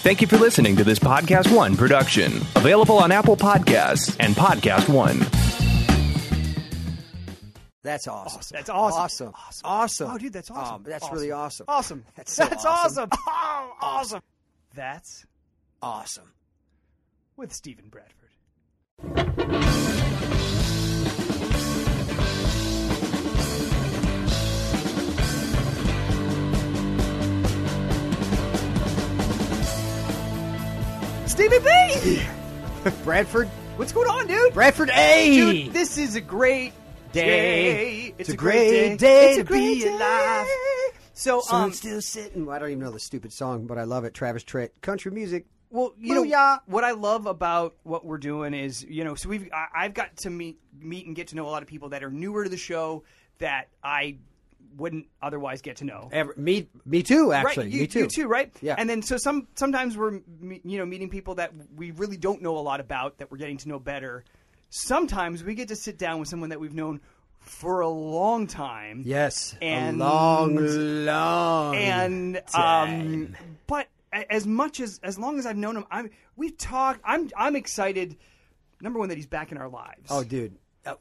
Thank you for listening to this Podcast One production. Available on Apple Podcasts and Podcast One. That's awesome. That's awesome. Awesome. Oh, dude, that's awesome. That's awesome. really awesome. Awesome. That's so awesome. Oh, awesome. That's Awesome. with Stephen Bradford. Stevie B! Bradford. What's going on, dude? Bradford A. Dude, this is a great day. It's a great day It's a to great be day. alive. So, Sun still sitting. I don't even know the stupid song, but I love it. Travis Tritt. Country music. well, you know, Booyah. what I love about what we're doing is, so I've got to meet and get to know a lot of people that are newer to the show that I wouldn't otherwise get to know. Me too, actually. Right, Me too. You too, right? Yeah. And then so sometimes we're meeting people that we really don't know a lot about that we're getting to know better. Sometimes we get to sit down with someone that we've known for a long time. Yes. And- a long And time. But as long as I've known him, I'm excited. Number one, that he's back in our lives. Oh, dude.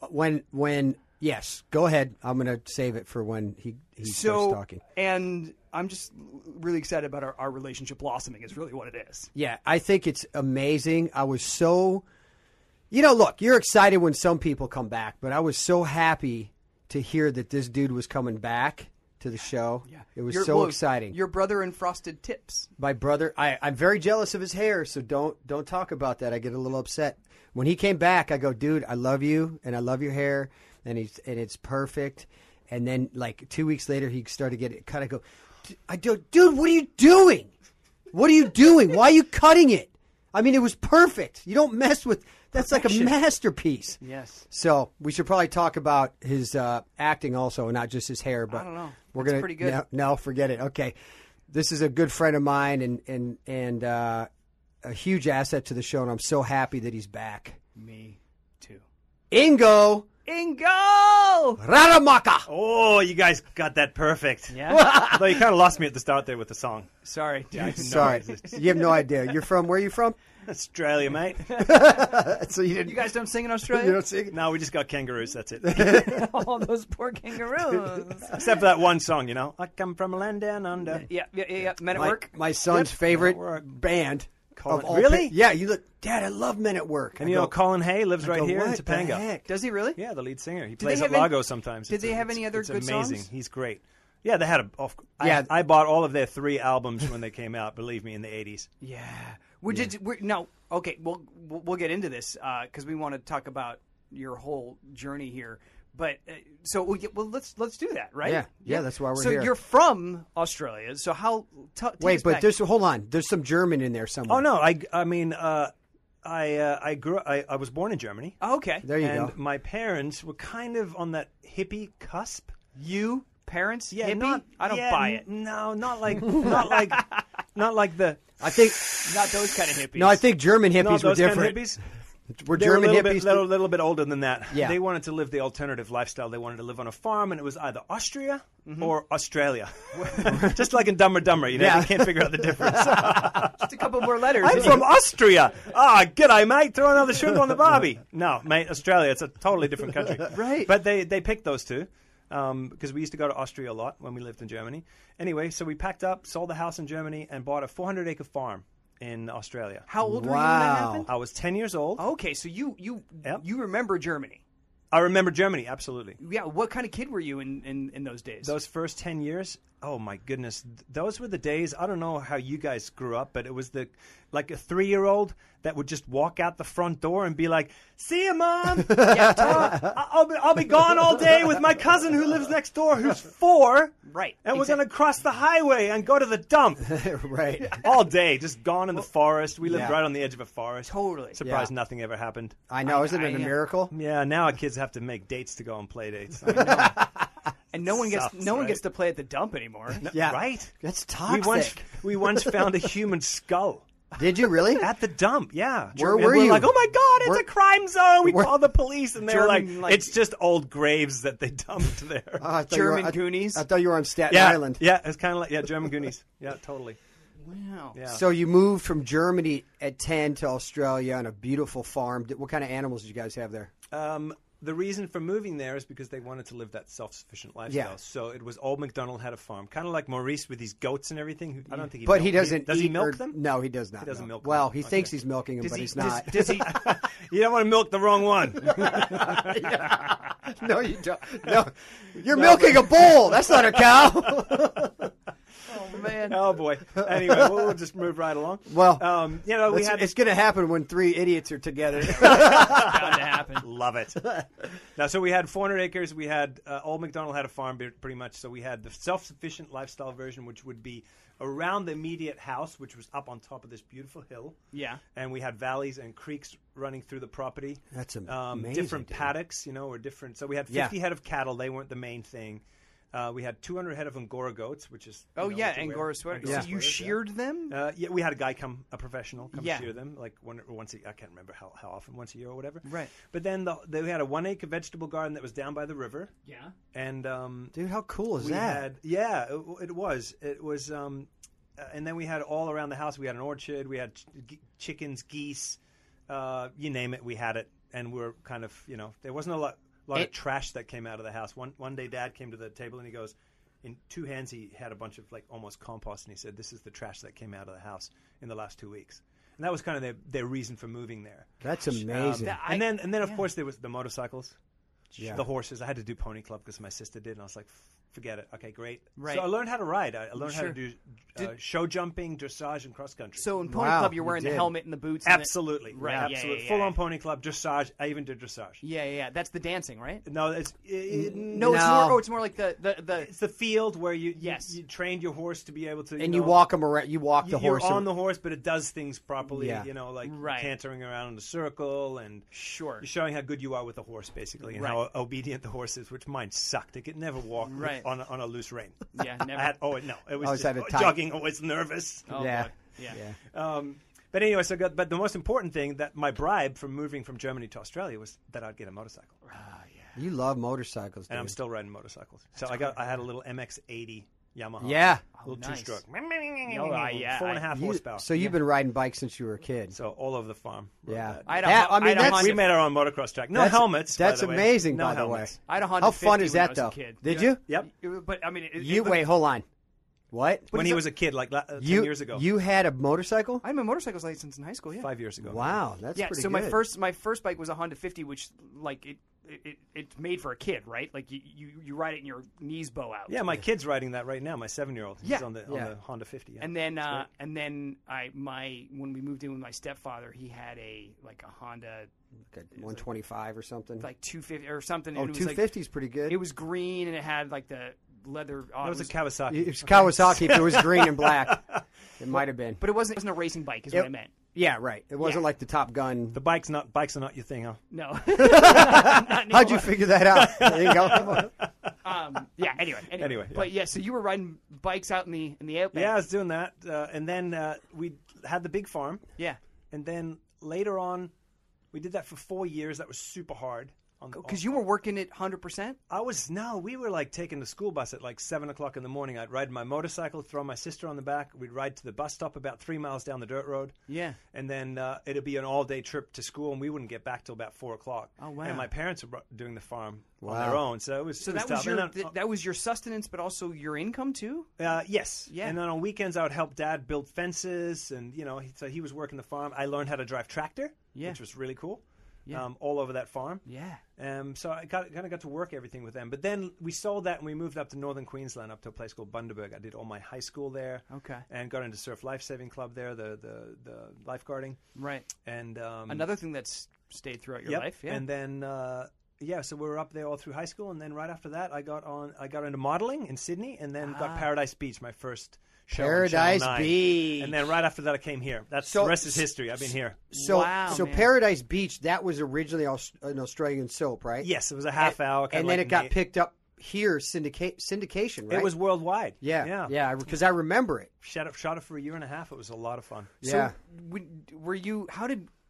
Yes, go ahead. I'm going to save it for when he starts talking. And I'm just really excited about our relationship blossoming is really what it is. Yeah, I think it's amazing. I was so, look, you're excited when some people come back, but I was so happy to hear that this dude was coming back to the show. Yeah. It was so exciting. Your brother in Frosted Tips. My brother, I'm very jealous of his hair, so don't talk about that. I get a little upset. When he came back, I go, dude, I love you, and I love your hair, and it's perfect. And then, like, 2 weeks later, he started getting it cut. I go, dude, what are you doing? What are you doing? Why are you cutting it? I mean, it was perfect. You don't mess with. That's Perfection. like a masterpiece. Yes. So we should probably talk about his acting also, and not just his hair. But I don't know. We're That's gonna pretty good. No, forget it. Okay, this is a good friend of mine, and a huge asset to the show, and I'm so happy that he's back. Me too. Ingo Radamaka. Oh, you guys got that perfect. Yeah. Though you kind of lost me at the start there with the song. Sorry. Sorry, you have no idea. You're from where? Are you from? Australia, mate. So you didn't. You guys don't sing in Australia? You don't sing. No, we just got kangaroos. That's it. All those poor kangaroos. Except for that one song, I come from a land down under. Yeah. Men at Work. My son's favorite Men at Work. band. Colin- of all Really? Yeah, you look, Dad. I love Men at Work. And I you know, go, Colin Hay lives I right go, here in what the Topanga. heck? Does he really? Yeah, the lead singer. He they plays at have any- Lago sometimes. did they have any other it's good amazing. songs? He's great. Yeah, they had Yeah. I bought all of their 3 albums when they came out. Believe me, in the 80s. Yeah. Okay. We'll get into this because we want to talk about your whole journey here. But let's do that, right? Yeah, that's why we're so here. So you're from Australia. So how? Wait, but hold on. There's some German in there somewhere. Oh no, I mean, I grew. I was born in Germany. Oh, okay. There you and go. my parents were kind of on that hippie cusp. You parents? Yeah, hippie? I don't buy it. No, not like the. I think Not those kind of hippies. no. I think German hippies Not were those kind of different. hippies. Were They were German a hippies? little bit older than that. Yeah. They wanted to live the alternative lifestyle. They wanted to live on a farm, and it was either Austria Mm-hmm. or Australia. Just like in Dumb and Dumber, Yeah. they can't figure out the difference. Just a couple more letters. I'm from Austria. G'day, mate. Throw another shrimp on the barbie. No, mate, Australia. It's a totally different country. Right. But they picked those two because we used to go to Austria a lot when we lived in Germany. Anyway, so we packed up, sold the house in Germany, and bought a 400-acre farm in Australia. How old were you when that Wow. happened? I was 10 years old. Okay, so you Yep. remember Germany. I remember Germany, absolutely. Yeah, what kind of kid were you in those days? Those first 10 years, oh my goodness. Those were the days, I don't know how you guys grew up, but it was like a 3-year-old that would just walk out the front door and be like, "See you, Mom. I'll be gone all day with my cousin who lives next door who's 4. Right. And we're going to cross the highway and go to the dump." Right. All day, just gone in the forest. We lived Yeah. right on the edge of a forest. Totally. Surprised Yeah. nothing ever happened. I know. Isn't it a I- miracle? Yeah, now our kids have to make dates to go on play dates. And no one Sucks, gets right? to play at the dump anymore. Yeah. Right? That's We toxic. once found a human skull. Did you really? At the dump, yeah. Where And were we're you? like, "Oh my God, it's Where- a crime zone!" We where- called the police, and they were German, like, "It's just old graves that they dumped there." Oh, I thought you were- German Goonies. I thought you were on Staten yeah, Island. yeah, it's kind of like German Goonies. Yeah, totally. Wow. Yeah. So you moved from Germany at 10 to Australia on a beautiful farm. What kind of animals did you guys have there? The reason for moving there is because they wanted to live that self-sufficient lifestyle. Yeah. So it was Old MacDonald had a farm, kind of like Maurice with his goats and everything. I don't think he But he milk- doesn't Does he eat milk or- them? No, he does not. He doesn't no. milk Well, them. he thinks he's milking them, Does but he, he's not. Does he? You don't want to milk the wrong one. No, you don't. No, you're milking a bull. That's not a cow. Oh man. Oh boy. Anyway, we'll just move right along. Well, we had it's going to happen when three idiots are together. Bound to happen. Love it. Now, so we had 400 acres. We had Old MacDonald had a farm pretty much. So we had the self-sufficient lifestyle version, which would be around the immediate house, which was up on top of this beautiful hill. Yeah. And we had valleys and creeks running through the property. That's amazing. Different dude. paddocks, or different. So we had 50 head of cattle. They weren't the main thing. We had 200 head of Angora goats, which is Angora sweater. Yeah. So you sheared them? we had a guy a professional come Yeah. shear them, like once I can't remember how often, once a year or whatever. Right. But then we had a 1 acre vegetable garden that was down by the river. Yeah. And Dude, how cool is we that? it was. And then we had all around the house. We had an orchard. We had chickens, geese, you name it. We had it, and we were kind of there wasn't a lot of trash that came out of the house. One day, Dad came to the table and he goes, in two hands he had a bunch of like almost compost, and he said, "This is the trash that came out of the house in the last 2 weeks." And that was kind of their reason for moving there. That's amazing. And then of course there was the motorcycles, Yeah. the horses. I had to do pony club because my sister did, and I was like, forget it. Okay, great. Right. So I learned how to ride. I learned how Sure. to do show jumping, dressage, and cross country. So in Pony Wow, Club, you're you wearing the did. helmet and the boots. And absolutely, Right, right, yeah, absolutely, yeah, full yeah. on pony club, dressage. I even did dressage. Yeah. That's the dancing, right? No, it's No, it's No. more. Oh, it's more like the. It's the field where you Yes. you trained your horse to be able to And you walk them around. You walk the you're horse. on the horse, but it does things properly. Yeah. Like Right. cantering around in a circle, and Sure. you're showing how good you are with the horse, basically, and Right. how obedient the horse is. Which mine sucked. It could never walk Right. on a loose rein. Yeah, never. It was Always just had a tight- jogging. Always nervous. Oh, Yeah. boy. Yeah. But anyway, but the most important thing that my bribe from moving from Germany to Australia was that I'd get a motorcycle, You love motorcycles, dude. and I'm still riding motorcycles. So I had a little MX-80 Yamaha. Yeah. little nice. two-stroke. yeah. 4.5 horsepower. So you've been riding bikes since you were a kid. So all over the farm. rode Yeah. that. I had a That- Hon- I mean, I had a that's- Honda- We made our own motocross track. No That's- helmets. by That's the way. amazing, no by the way. helmets. I had a Honda How fun 50 is when I that, was a though? kid. Did you? Yep. But I mean, Wait, hold on. What? When he was a kid, like 10 years ago. You had a motorcycle? I had my motorcycle's license in high school. Yeah. 5 years ago. Wow, that's Yeah. pretty So good. my first bike was a Honda 50, which like it's made for a kid, right? Like you ride it and your knees bow out. Yeah, my kid's riding that right now. My 7-year-old. He's Yeah. on the Honda 50. Yeah. And then It's great. when we moved in with my stepfather, he had a Honda Like a 125 or something. like 250 or something. Oh, and it was 250 is pretty good. It was green and it had like the leather. That was a Kawasaki. It was Kawasaki if it was green and black. It might have been. but it wasn't a racing bike, is what I meant. Yeah, right. It wasn't Yeah. like the Top Gun. The bikes are not your thing, huh? No. How'd you figure that out? There you go. Yeah. Anyway. Anyway, yeah. But yeah, so you were riding bikes out in the outback. Yeah, I was doing that, and then we had the big farm, Yeah. and then later on, we did that for 4 years. That was super hard. Because you were working it 100%. We were like taking the school bus at like 7:00 in the morning. I'd ride my motorcycle, throw my sister on the back. We'd ride to the bus stop about 3 miles down the dirt road. Yeah. And then it'd be an all-day trip to school, and we wouldn't get back till about 4:00. Oh, wow. And my parents were doing the farm on Wow. their own, so it was So it was that was tough. your And that was your sustenance, but also your income too. yes. Yeah. And then on weekends, I would help Dad build fences, and so he was working the farm. I learned how to drive tractor, Yeah. which was really cool. Yeah. All over that farm. Yeah. So I kind of got to work everything with them. But then we sold that and we moved up to northern Queensland, up to a place called Bundaberg. I did all my high school there. Okay. And got into Surf Life Saving Club there, the lifeguarding. Right. And Another thing that's stayed throughout your yep. life. Yeah. And then so we were up there all through high school, and then right after that, I got into modeling in Sydney, and then got Paradise Beach, my first show on Paradise Channel 9. Beach. And then right after that, I came here. So- the rest is history. I've been here. So, Wow, so man. Paradise Beach, that was originally an Australian soap, right? Yes, it was a half hour. And then it got picked up here, syndication, right? It was worldwide. Yeah, because I remember it. Shot it for a year and a half. It was a lot of fun. Yeah. Were you? How did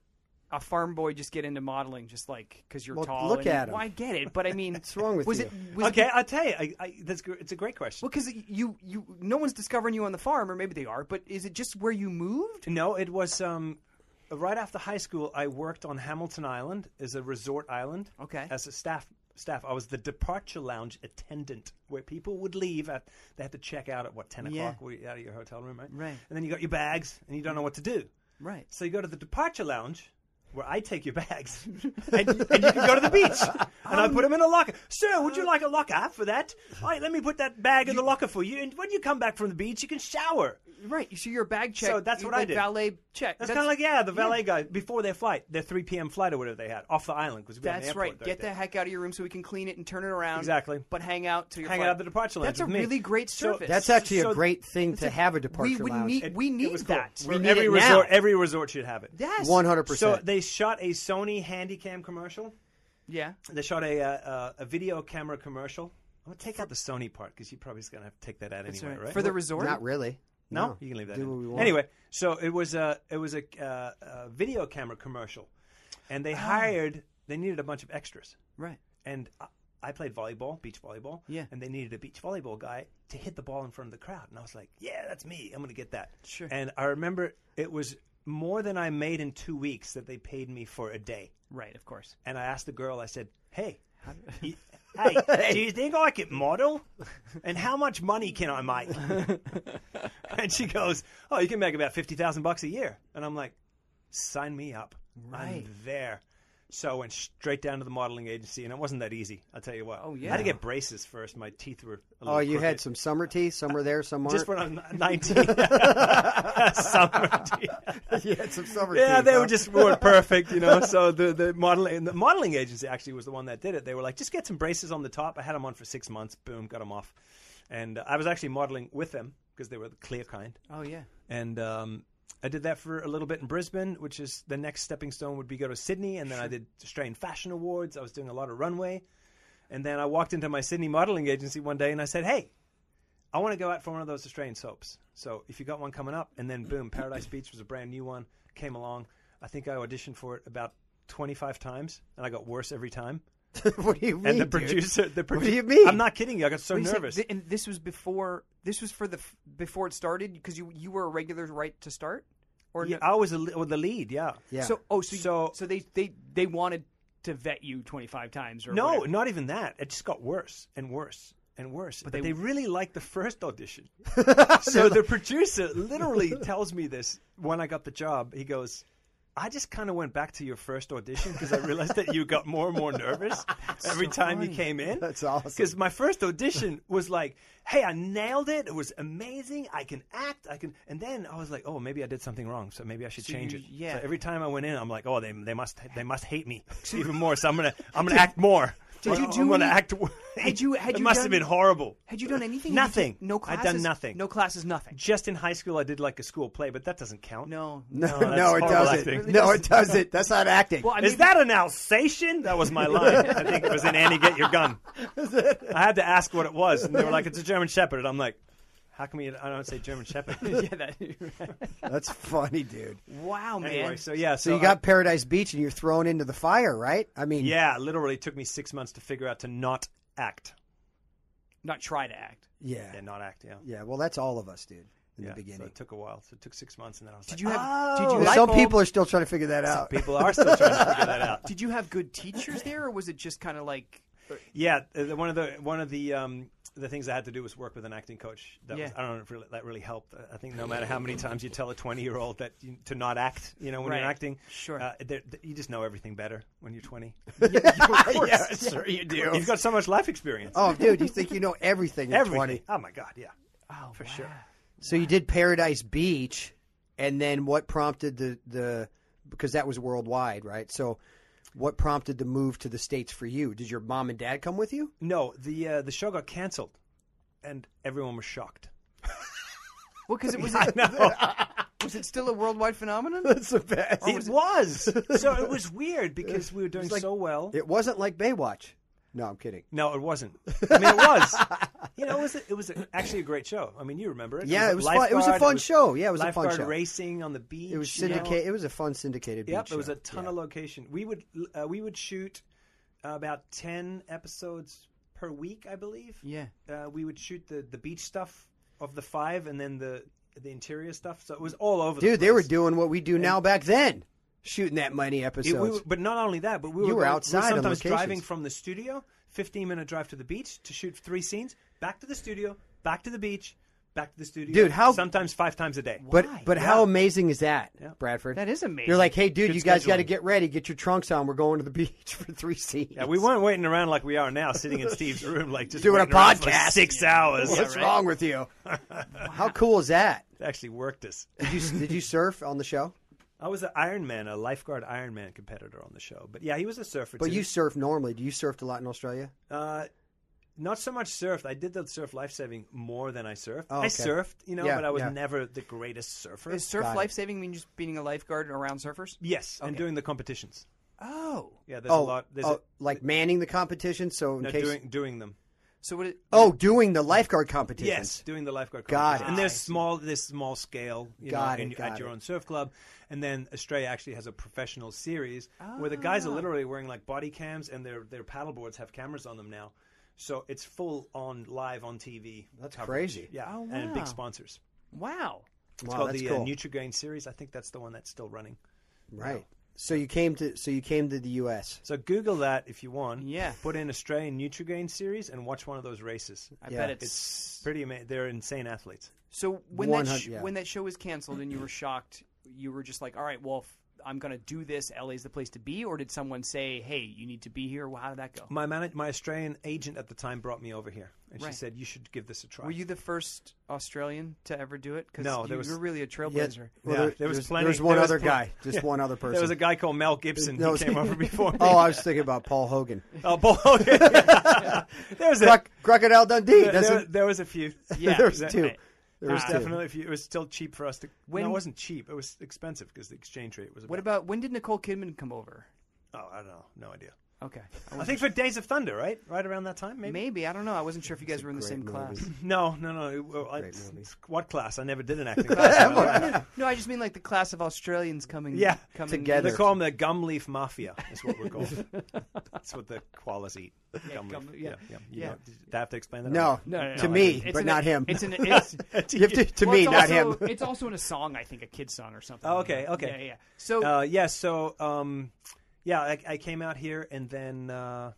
a farm boy just get into modeling just like because you're Well, tall? look at him. Well, I get it, but I mean, What's wrong with was you? it? Was Okay, it, I'll tell you. It's a great question. well, because you no one's discovering you on the farm, or maybe they are. But is it just where you moved? No, it was right after high school. I worked on Hamilton Island as a resort island. Okay. As a staff, I was the departure lounge attendant, where people would leave they had to check out at 10 Yeah. o'clock out of your hotel room, right? Right. And then you got your bags, and you don't know what to do. Right. So you go to the departure lounge, where I take your bags, and you can go to the beach. And I put them in a locker. Sir, would you like a locker for that? All right, let me put that bag in the locker for you. And when you come back from the beach, you can shower. Right. So your bag check. So that's what I like did. Valet check. That's kind of like, the valet guy, before their flight, their 3 p.m. flight or whatever they had, off the island. Cause we were on the That's airport right. Get the there. heck out of your room so we can clean it and turn it around. Exactly. But hang out till your Hang flight. out at the departure lounge That's a with me. really great So service. That's actually So- a great thing to have a departure we lounge. need we It need was cool. that. We So need every it resort, now. every resort should have it. Yes. 100%. So they shot a Sony Handycam commercial. Yeah. They shot a video camera commercial. I'm gonna take out the Sony part because you're probably just gonna have to take that out That's anyway, right. right? For the resort. Not really. No, you can leave that. Do in. what we want. Anyway, so it was a video camera commercial, and they hired. They needed a bunch of extras, Right. and I played volleyball, beach volleyball. Yeah. And they needed a beach volleyball guy to hit the ball in front of the crowd, and I was like, yeah, that's me. I'm gonna get that. Sure. And I remember it was more than I made in 2 weeks that they paid me for a day. Right. Of course. And I asked the girl, I said, hey, do you think I could model? And how much money can I make? And she goes, oh, you can make about $50,000 a year. And I'm like, sign me up. Right. I'm there. So I went straight down to the modeling agency, and it wasn't that easy, I'll tell you what. Oh, yeah. I had to get braces first. My teeth were a little Oh, you crooked. had some summer teeth. Some were there, some aren't. Just when I'm 19. Summer teeth. You had some summer Yeah, teeth. they huh? were just weren't perfect, you know. So the modeling agency actually was the one that did it. They were like, just get some braces on the top. I had them on for 6 months. Boom, got them off. And I was actually modeling with them because they were the clear kind. Oh yeah. And I did that for a little bit in Brisbane, which is the next stepping stone would be go to Sydney. And then I did Australian Fashion Awards. I was doing a lot of runway. And then I walked into my Sydney modeling agency one day and I said, hey, I want to go out for one of those Australian soaps. So if you got one coming up, and then boom, Paradise Beach was a brand new one, came along. I think I auditioned for it about 25 times, and I got worse every time. What do you mean? And the dude? producer, What do you mean? I'm not kidding you. I got so Wait, so nervous. and this was before. This was for before it started because you were a regular right to start, or Yeah, no? I was the lead. Yeah. Yeah. So they wanted to vet you 25 times or No, whatever. not even that. It just got worse and worse and worse. But they- they really liked the first audition. So the producer literally tells me this when I got the job. He goes, I just kind of went back to your first audition because I realized that you got more and more nervous every time you came in. That's awesome. Because my first audition was like, hey, I nailed it. It was amazing. I can act. And then I was like, oh, maybe I did something wrong. So maybe I should change it. yeah. So every time I went in, I'm like, oh, they must hate me even more. So I'm gonna act more. Did you do I'm gonna any- act. Had you It must have done- been horrible. Had you done anything? Nothing. No I'd classes. done nothing. No classes. Nothing. Just in high school, I did like a school play, but that doesn't count. No. No, that's no, it horrible doesn't. acting. No, it doesn't. That's not acting. Well, I Is mean, that an Alsatian? That was my line. I think it was in Annie, Get Your Gun. I had to ask what it was, and they were like, it's a German Shepherd. And I'm like, how come I don't say German Shepherd? yeah, That's funny, dude. wow, man. Anyway, so yeah. So you got Paradise Beach and you're thrown into the fire, right? I mean, Yeah, literally took me 6 months to figure out to not act. Not try to act. yeah, Yeah, not act, yeah. yeah. Well, that's all of us, dude. In Yeah, the beginning, So it took a while. So it took 6 months, and then I was Did like, you have? oh, Did you Well, have? some people are still trying to figure that out. people are still trying to figure that out. Did you have good teachers there, or was it just kind of like? Yeah, one of the things I had to do was work with an acting coach. That Yeah. was, I don't know if that really helped. I think no matter how many times you tell a 20-year-old that to not act, when Right. you're acting, Sure. you just know everything better when you're 20. Yeah, sure you do. You've got so much life experience. Oh, dude, you think you know everything at everything. 20. Oh my God, yeah. Oh, For sure. So you did Paradise Beach, and then what prompted the because that was worldwide, right? So what prompted the move to the States for you? Did your mom and dad come with you? No, the show got canceled, and everyone was shocked. Well, because it was. I know. Was it still a worldwide phenomenon? That's the best. It was. So it was weird because we were doing like- so well. It wasn't like Baywatch. No, I'm kidding. No, it wasn't. I mean, it was. You know, it was actually a great show. I mean, you remember it. Yeah, it was fun. It was a fun show. Yeah, it was a fun lifeguard show. racing on the beach. It was you know? syndicated. It was a fun syndicated beach Yep, show. it was a ton Yeah. of location. We would shoot about 10 episodes per week, I believe. Yeah. We would shoot the beach stuff of the 5, and then the interior stuff. So it was all over. Dude, the they were place. doing what we do now back then, shooting that many episodes. But not only that, but we You were were going- outside we on were sometimes locations. driving from the studio, 15-minute drive to the beach to shoot 3 scenes, back to the studio, back to the beach, back to the studio. Dude, how- sometimes 5 times a day. But Why? how amazing is that, Yeah. Bradford? That is amazing. You're like, hey, dude, Good you guys got to scheduling. get ready, get your trunks on. We're going to the beach for 3 scenes. Yeah, we weren't waiting around like we are now, sitting in Steve's room, like just Doing a waiting around for, like, podcast. 6 hours. What's right? wrong with you? How cool is that? It actually worked us. Did you surf on the show? I was an Ironman, a lifeguard Ironman competitor on the show. But yeah, he was a surfer But too. you surf normally. Do you surf a lot in Australia? Not so much surfed. I did the surf lifesaving more than I surfed. Oh, I okay. surfed, Yeah, but I was yeah. never the greatest surfer. Is surf Got it. life-saving mean just being a lifeguard around surfers? Yes, and Okay. doing the competitions. Oh. Yeah, there's a lot. There's like manning the competition. So in no, case. doing them. So what? Doing the lifeguard competition. Yes, doing the lifeguard Got competition. it. And there's small scale, Got it, and got at your it. own surf club. And then Australia actually has a professional series where the guys are literally wearing like body cams, and their paddle boards have cameras on them now. So it's full on live on TV. That's coverage. crazy. Yeah, Oh, and wow. big sponsors. Wow. It's Wow, called that's the cool. Nutrigrain series. I think that's the one that's still running. Right. So you came to the U.S. So Google that if you want. Yeah. Put in Australian Nutrigrain series and watch one of those races. I Yeah. bet It's pretty amazing. They're insane athletes. So when 100 yeah. when that show was canceled and you were shocked, you were just like, all right, well, if I'm going to do this, LA's the place to be, or did someone say, hey, you need to be here? Well, how did that go? My Australian agent at the time brought me over here, and Right. she said you should give this a try. Were you the first Australian to ever do it? Because No, there was- you're really a Yeah, trailblazer. Yeah, there was plenty- There's one there was other pl- guy. Just one other person. There was a guy called Mel Gibson No, who came over before me. Oh, I was thinking about Paul Hogan. Oh, Paul Hogan. There was Crocodile Dundee. there was a few. Yeah, There's that- two. right. There was two. Definitely a few. It was still cheap for us to. When- no, it wasn't cheap. It was expensive because the exchange rate was. What about when did Nicole Kidman come over? Oh, I don't know. No idea. Okay, I think for Days of Thunder, right? Right around that time, maybe. maybe I don't know. I wasn't sure if you guys were in the great same class. movie. No. Great movie. What class? I never did an acting class. No, I just mean like the class of Australians coming. Yeah, coming together. They call them the Gumleaf Mafia. Is what we're called. That's what the koalas eat. Gumleaf. gumleaf, yeah. You Yeah. know, do I have to explain that? No, No, to me, It's but an- not him. It's an. It's, You have to well, me, it's not also, him. It's also in a song, I think, a kid's song or something. Oh, okay. Yeah. So So I came out here and then.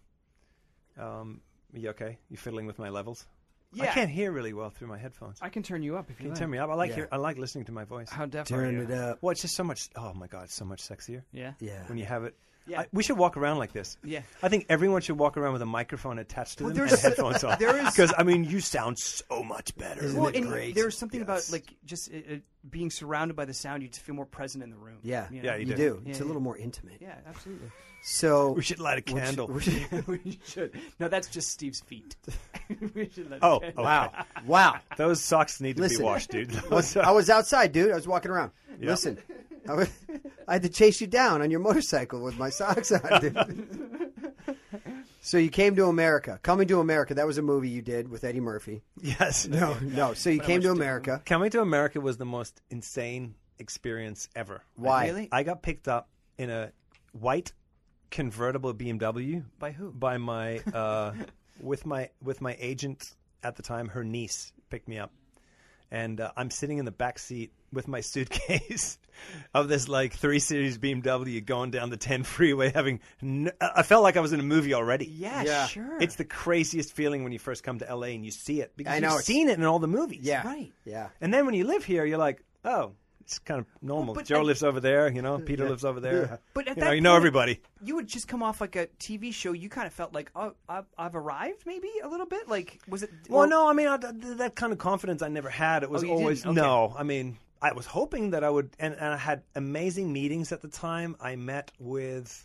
You okay? You fiddling with my levels? I yeah, can't hear really well through my headphones. I can turn you up if Can you you like. turn me up? Yeah. I like listening to my voice. How deaf are Turn you? it up. Well, it's just so much. Oh my God, it's so much sexier Yeah. Yeah. when you have it. Yeah. We should walk around like this. Yeah. I think everyone should walk around with a microphone attached to Well, them and there's- headphones on. there is- Because I mean, you sound so much better. Isn't Well, it and great? there's something Yes. about like just being surrounded by the sound. You just feel more present in the room. Yeah. You know? Yeah, You do. do. Yeah, It's a yeah. little more intimate. Yeah, absolutely. So We should light a candle. we should- we should. No, that's just Steve's feet. We should let Oh, it- okay. wow. Those socks need to Listen. be washed, dude. I was outside, dude. I was walking around. Yeah. Listen, I had to chase you down on your motorcycle with my socks on, dude. So you came to America. Coming to America. That was a movie you did with Eddie Murphy. Yes. No. So you came to America. Coming to America was the most insane experience ever. Why? Really? I got picked up in a white convertible BMW By who? by my with my agent at the time. Her niece picked me up, and I'm sitting in the back seat with my suitcase of this like 3 Series BMW going down the 10 freeway. I felt like I was in a movie already. Yeah, Yeah. sure. It's the craziest feeling when you first come to LA and you see it because I know, you've it's- seen it in all the movies. Yeah. Right. Yeah. And then when you live here, you're like, oh, it's kind of normal. Well, but Joe I- lives over there, Peter lives over there. Yeah. But at You that know, you know point, everybody. You would just come off like a TV show. You kind of felt like, oh, I've arrived, maybe a little bit. Like, was it? Well, or- no, I mean, that kind of confidence I never had. It was Oh, you always, didn't? Okay. no, I mean, I was hoping that I would, and I had amazing meetings at the time. I met with,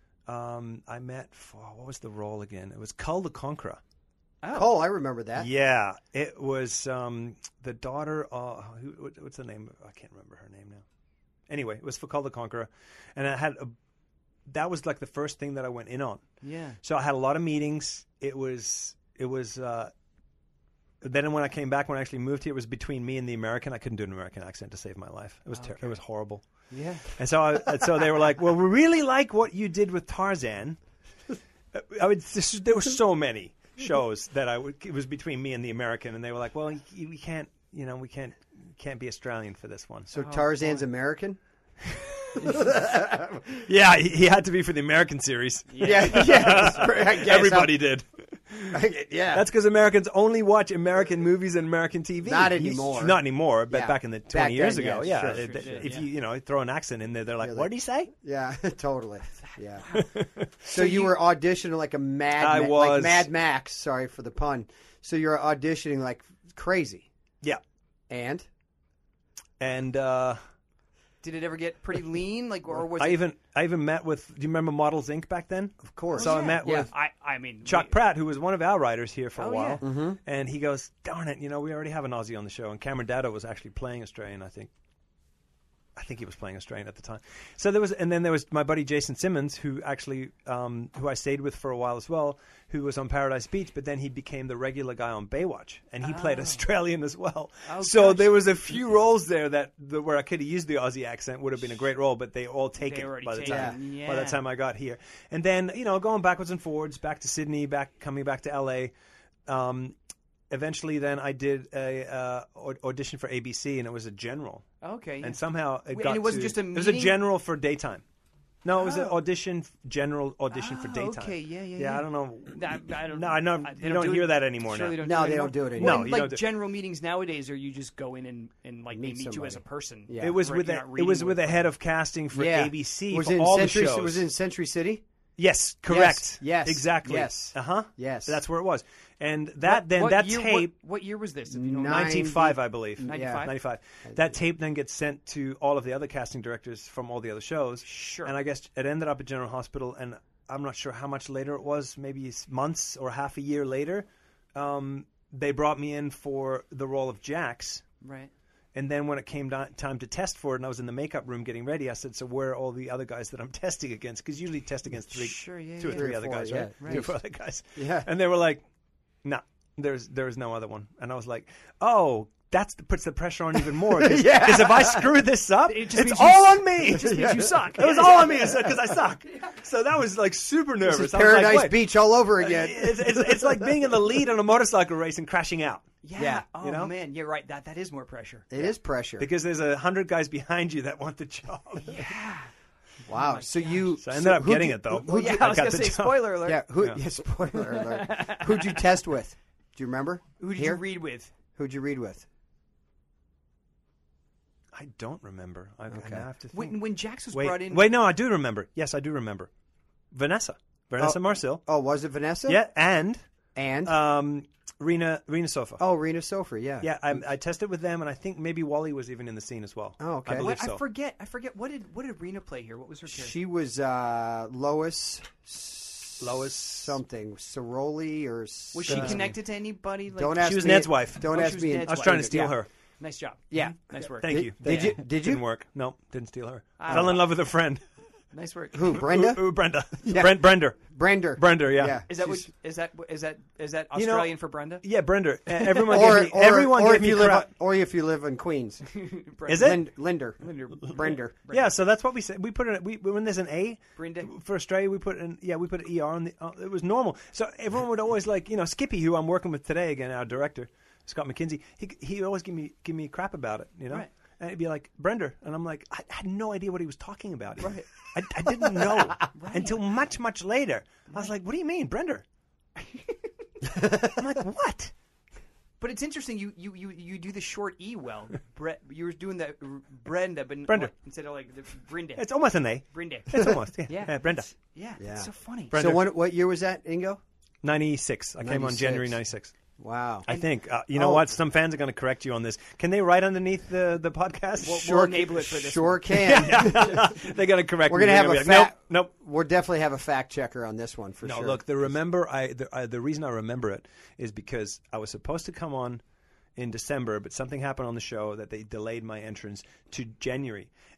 what was the role again? It was Cull the Conqueror. Oh. Cole, I remember that. Yeah, it was the daughter. What's the name? I can't remember her name now. Anyway, it was for Cull the Conqueror, and that was like the first thing that I went in on. Yeah. So I had a lot of meetings. It was then when I came back, when I actually moved here, it was between me and the American. I couldn't do an American accent to save my life. It was it was horrible. Yeah. And so so they were like, well, we really like what you did with Tarzan. There were so many shows that it was between me and the American, and they were like, well, we can't be Australian for this one. So Tarzan's American? Yeah, he had to be for the American series. Yeah. I guess. Everybody did. Yeah. That's because Americans only watch American movies and American TV. Not anymore. Not anymore, but Yeah. back in the 20 Back years then, ago, yeah, yeah. sure, If you throw an accent in there, they're like, what did he say? Yeah, totally. Yeah. So you were auditioning like a I like was. Mad Max. Sorry for the pun. So you're auditioning like crazy. Yeah. And Did it ever get pretty lean? Like, or was I it? even met with, do you remember Models Inc. back then? of course. So I met with I mean, Chuck Pratt, who was one of our writers here for a Oh, while. yeah. Mm-hmm. And he goes, darn it, we already have an Aussie on the show. And Cameron Dado was actually playing Australian, I think. I think he was playing Australian at the time. So there was my buddy Jason Simmons, who actually, who I stayed with for a while as well, who was on Paradise Beach, but then he became the regular guy on Baywatch, and he played Australian as well. Oh, so gosh. there was a few roles there where I could have used the Aussie accent, would have been a great role, but they all take They it already by the take time it. by the Yeah. time I got here. And then going backwards and forwards, back to Sydney, coming back to LA. Eventually, then I did a audition for ABC, and it was a general. Okay. Yeah. And somehow And got it wasn't to- just a It was a meeting? general for daytime. No, it was an Oh. general audition for daytime. Okay. Yeah. I don't know. I don't. No, I know they you don't do hear it- that anymore surely now. Don't No, do it they anymore. don't do it Well, anymore. No, you like don't do- general meetings nowadays, or you just go in and like Meet they meet you as a somebody. person. Yeah. It was Right, with you're not it reading was with with a head of casting for Yeah. ABC Was for it in all Century? the shows. Was it in Century City? Yes, correct. Yes. Exactly. Yes. Yes. That's where it was. And What that year, tape What year was this? If you know? 95, I believe. 95? 95. That tape then gets sent to all of the other casting directors from all the other shows. Sure. And I guess it ended up at General Hospital, and I'm not sure how much later it was, maybe months or half a year later. They brought me in for the role of Jax. Right. And then when it came time to test for it, and I was in the makeup room getting ready, I said, so where are all the other guys that I'm testing against? Because usually test against two or three Three or other four, guys, yeah. right? 2 or 4 other guys. Yeah. And they were like, no, there's no other one. And I was like, oh, that puts the pressure on even more. Because if I screw this up, It just it's means you- all on me. It just means you suck. It was all on me because I suck. So that was like super nervous. This is I was like, Paradise wait. Beach all over again. It's like being in the lead on a motorcycle race and crashing out. Yeah. Oh you know? man, you're right. That is more pressure. It is pressure. Because there's 100 guys behind you that want the job. Wow. So you. So I ended up who'd getting you- it, though. who'd Well, you- yeah, I was got gonna the say job. spoiler alert. Yeah. Spoiler alert. Who'd you test with? Do you remember? Who did Here? you read with? Who'd you read with? I don't remember. I have to think. When Jax was Wait, brought in. no, I do remember. Yes, I do remember. Vanessa Marcil. Oh, was it Vanessa? Yeah, and And Rena Sofa. oh, Rena Sofer. Yeah. Yeah, I tested with them, and I think maybe Wally was even in the scene as well. Oh, okay. I believe I so. forget. What did Rena play here? What was her character? She was Lois. Lois. Something. Soroli or. Was she connected to anybody? Like, Don't ask She was me. Ned's wife. Don't Oh, she ask was me. Ned's I was wife. trying to steal Yeah. her. Nice job. Yeah. Mhm. Nice work. Thank you. Did you? Didn't work. No, didn't steal her. Ah. Fell in love with a friend. Nice work. Who? Brenda? Ooh, Brenda. Yeah. Brender. Brender. Yeah. Yeah. Is that You know- Australian for Brenda? Yeah, Brenda. Everyone Or, gave me, everyone or gave if me you live, crap. or if you live in Queens, Is it? Linder, Brender. Yeah, so that's what we said. We put it. When there's an A Brenda. for Australia, we put an ER on the. It was normal. So everyone would always Skippy, who I'm working with today again, our director Scott McKinsey. He always give me crap about it, Right. And he'd be like Brenda, and I'm like, I had no idea what he was talking about. Right. I didn't know until much later. I was like, what do you mean, Brenda? I'm like, what? But it's interesting. You do the short E well. You were doing the Brenda, but Brenda. instead of like the Brenda. It's almost an A. Brenda. It's almost Yeah. Brenda. Yeah. Yeah. It's so funny. Brenda. So what year was that, Ingo? 96. I came on 96. January 96. Wow. I think. You know what? Some fans are going to correct you on this. Can they write underneath the podcast? We'll enable it for this. Sure one. can. They're going to correct We're me. gonna have They're a be like, fact. Nope. We'll definitely have a fact checker on this one for No, sure. look. The reason I remember it is because I was supposed to come on in December, but something happened on the show that they delayed my entrance to January.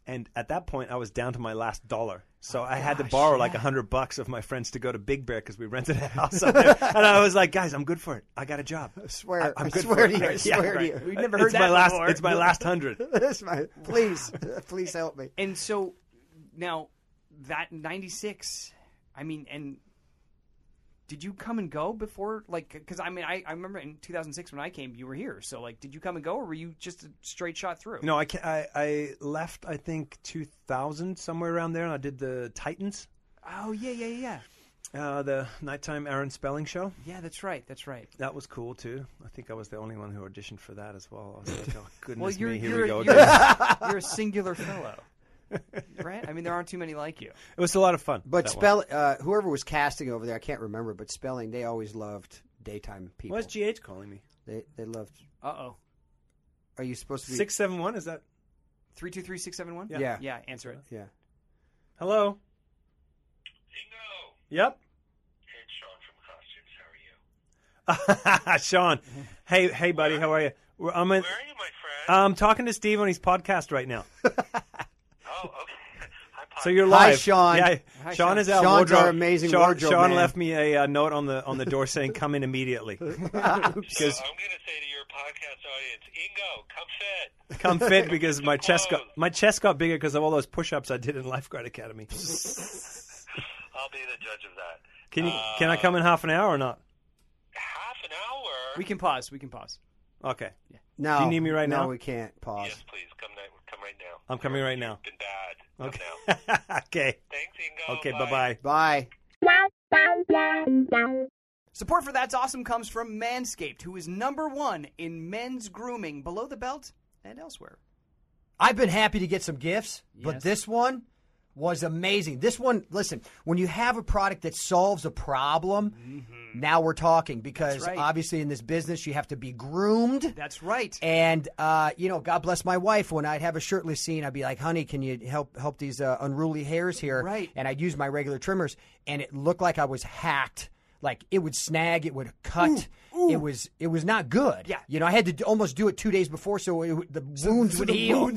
And at that point, I was down to my last dollar. So I had to borrow like $100 of my friends to go to Big Bear because we rented a house up there. And I was like, guys, I'm good for it. I got a job. I swear, I'm I good swear for to you. it. I swear to you. We've never heard It's that my last. before. It's my last 100. Please help me. And so now that 96, I mean, and did you come and go before? Like, because I mean, I remember in 2006 when I came, you were here. So, like, did you come and go, or were you just a straight shot through? No, I left, I think, 2000, somewhere around there, and I did the Titans, Oh, yeah. the nighttime Aaron Spelling show. Yeah, that's right. That was cool, too. I think I was the only one who auditioned for that as well. I was like, oh, goodness Well, you're me, here we go you're, again. you're a singular fellow, right? I mean, there aren't too many like you. It was a lot of fun. But that one. whoever was casting over there, I can't remember, but Spelling, they always loved daytime people. Why's GH calling me? They loved. Uh-oh. Are you supposed to be 671, is that? 323-671? Yeah. Yeah, answer it. Yeah. Hello? Ingo, Yep. it's Sean from Costumes. How are you? Sean. Hey, buddy, how are you? Where are you, my friend? I'm talking to Steve on his podcast right now. Oh, okay. Hi, So you're Hi, live. Sean. Yeah, Hi, Sean Sean. is out. Sean's wardrobe. our amazing Sean, wardrobe Sean man. left me a note on the door saying, "Come in immediately." So I'm Because going to say to your podcast audience, Ingo, come fit. come fit because my chest clothes. got bigger because of all those push-ups I did in Lifeguard Academy. I'll be the judge of that. Can I come in half an hour or not? Half an hour? We can pause. Okay. No. Do you need me right no, now? we can't. Pause. Yes, please. Come right now. I'm coming right now. Been bad. Come Okay. now. Okay. Thanks, Ingo. Okay. Bye. Bye. Bye. Support for That's Awesome comes from Manscaped, who is #1 in men's grooming below the belt and elsewhere. I've been happy to get some gifts, but Yes. this one was amazing. This one, listen, when you have a product that solves a problem, now we're talking, because That's right. obviously in this business you have to be groomed. That's right. And God bless my wife. When I'd have a shirtless scene, I'd be like, "Honey, can you help these unruly hairs here?" Right. And I'd use my regular trimmers, and it looked like I was hacked. Like it would snag, it would cut. It was not good. Yeah. I had to almost do it 2 days before, so the wounds would heal.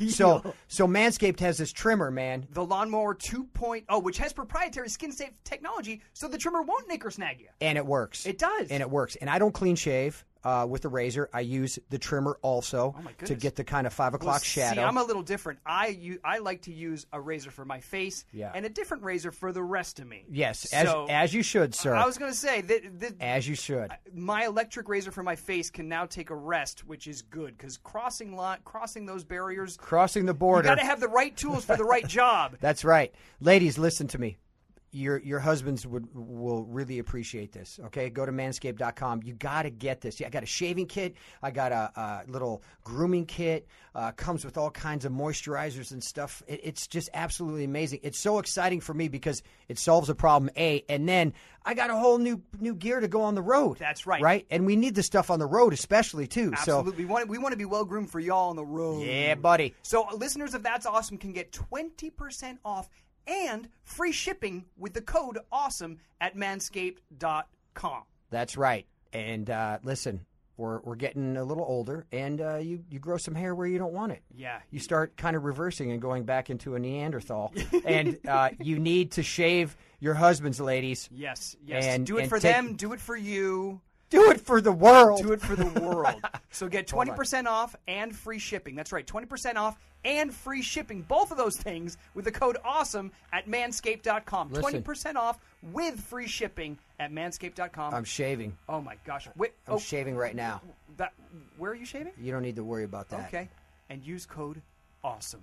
So Manscaped has this trimmer, man. The Lawnmower 2.0, which has proprietary skin-safe technology, so the trimmer won't nick or snag you. And it works. It does. And it works. And I don't clean shave with the razor. I use the trimmer also Oh, my to goodness. get the kind of 5 o'clock shadow. See, I'm a little different. I like to use a razor for my face Yeah. and a different razor for the rest of me. Yes, So, as you should, sir. I was going to say that as you should. my electric razor for my face can now take a rest, which is good, because crossing those barriers, Crossing the you border. got to have the right tools for the right job. That's right. Ladies, listen to me. Your husbands will really appreciate this. Okay, go to manscaped.com. You got to get this. I got a shaving kit. I got a little grooming kit. Comes with all kinds of moisturizers and stuff. It's just absolutely amazing. It's so exciting for me because it solves a problem. And then I got a whole new gear to go on the road. That's right. Right, and we need the stuff on the road, especially too. Absolutely. We want to be well groomed for y'all on the road. So yeah, buddy. So listeners of That's Awesome can get 20% off and free shipping with the code AWESOME at manscaped.com. That's right. And listen, we're getting a little older, and you grow some hair where you don't want it. Yeah. You start kind of reversing and going back into a Neanderthal, and you need to shave your husbands, ladies. Yes. And- do it and for take- them. Do it for you. Do it for the world. Do it for the world. So get 20% off and free shipping. That's right, 20% off and free shipping. Both of those things with the code AWESOME at manscaped.com. Listen. 20% off with free shipping at manscaped.com. I'm shaving. Oh, my gosh. Wait, I'm shaving right now. where are you shaving? You don't need to worry about that. Okay. And use code AWESOME.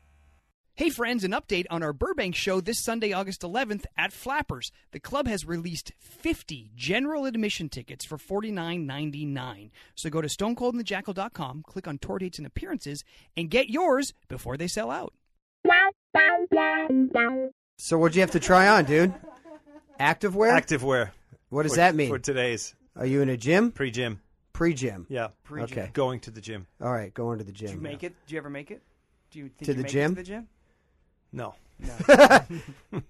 Hey friends, an update on our Burbank show this Sunday, August 11th at Flappers. The club has released 50 general admission tickets for $49.99. So go to stonecoldandthejackal.com, click on tour dates and appearances, and get yours before they sell out. So what'd you have to try on, dude? Activewear? Activewear. What does that mean? For today's Are you in a gym? pre-gym. Pre-gym. Yeah. Okay. Going to the gym. All right, going to the gym. Did you make it? Do you ever make it? Do you think To you the make gym? It to the gym? No.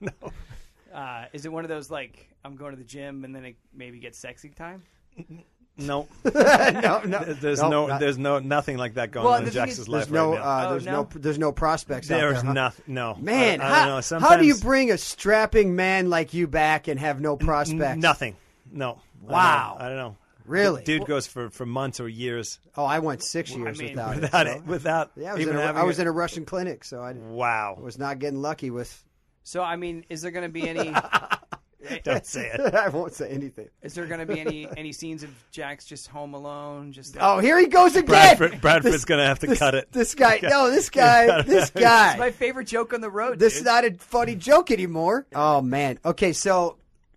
Is it one of those, like, I'm going to the gym and then it maybe gets sexy time? No, no, there's nothing like that going Well, on the in thing Jax's is- life There's no, right now. there's no prospects. out There's there, huh? nothing. No, Man, I don't know. how Sometimes do you bring a strapping man like you back and have no prospects? nothing? No. Wow. I don't know. Really? Dude goes for months or years Oh, I went 6 years mean, without without it. it. Without Yeah, I was, even in a, having I was it. in a Russian clinic, so I Wow. was not getting lucky with. So I mean, is there going to be any? Don't say it. I won't say anything. Is there going to be any scenes of Jax just home alone? Just Oh, here he goes again. Bradford's going to have to cut it. This guy. No, this guy. This guy. It's my favorite joke on the road. This dude. is not a funny joke anymore. Oh man. Okay, so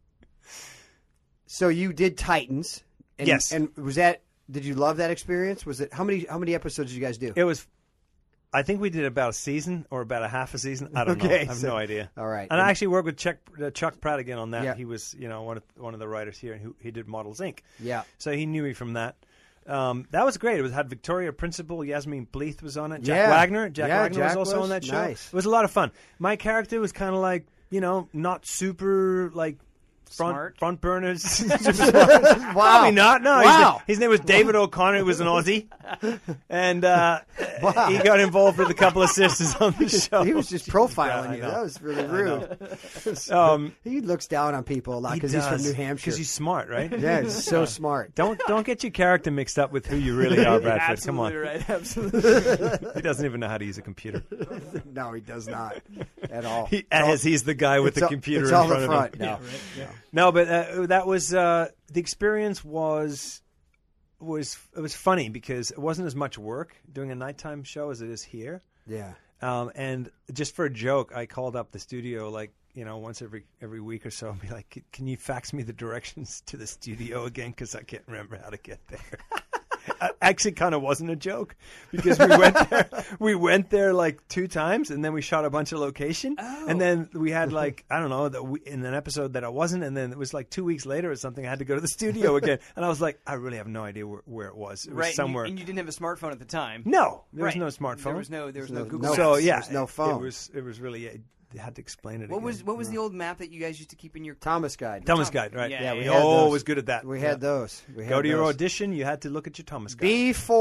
you did Titans. And, Yes. And was that? Did you love that experience? Was it how many episodes did you guys do? It was. I think we did about a season or about a half a season. I don't know. I have no idea. All right. And I actually worked with Chuck Pratt again on that. Yeah. He was, one of the writers here, and he did Models Inc. Yeah. So he knew me from that. That was great. It had Victoria Principal, Yasmin Bleeth was on it. Jack Yeah. Wagner. Jack Yeah, Wagner Jack was also was. on that show. Nice. It was a lot of fun. My character was kind of like, not super like Smart? front burners. Wow. Probably not. No, Wow. his name was David O'Connor. He was an Aussie, and he got involved with a couple of sisters on the show. He was just profiling Yeah, I you. know. That was really rude. He looks down on people a lot because he's from New Hampshire. Because he's smart, right? Yeah, he's so smart. Don't get your character mixed up with who you really are, Bradford. Come on. Absolutely right. Absolutely. He doesn't even know how to use a computer. No, he does not at all. He's the guy with the computer it's in all front the of front. him. No. No, but that was the experience was it was funny because it wasn't as much work doing a nighttime show as it is here. Yeah. And just for a joke, I called up the studio once every week or so and be like, "Can you fax me the directions to the studio again? Because I can't remember how to get there." Actually, kind of wasn't a joke because we went there like 2 times, and then we shot a bunch of location, and then we had in an episode that I wasn't, and then it was like 2 weeks later or something. I had to go to the studio again, and I was like, I really have no idea where it was. It was Right. somewhere. And you didn't have a smartphone at the time. No, there was Right. no smartphone. There was no no- Google. no- Maps. So yeah, There's no phone. It was really. You had to explain it. What again. was the old map that you guys used to keep in your? Thomas Guide. Thomas Guide, right? Yeah, we had those. was good at that. We had those. We Go had to your those. audition. You had to look at your Thomas Guide.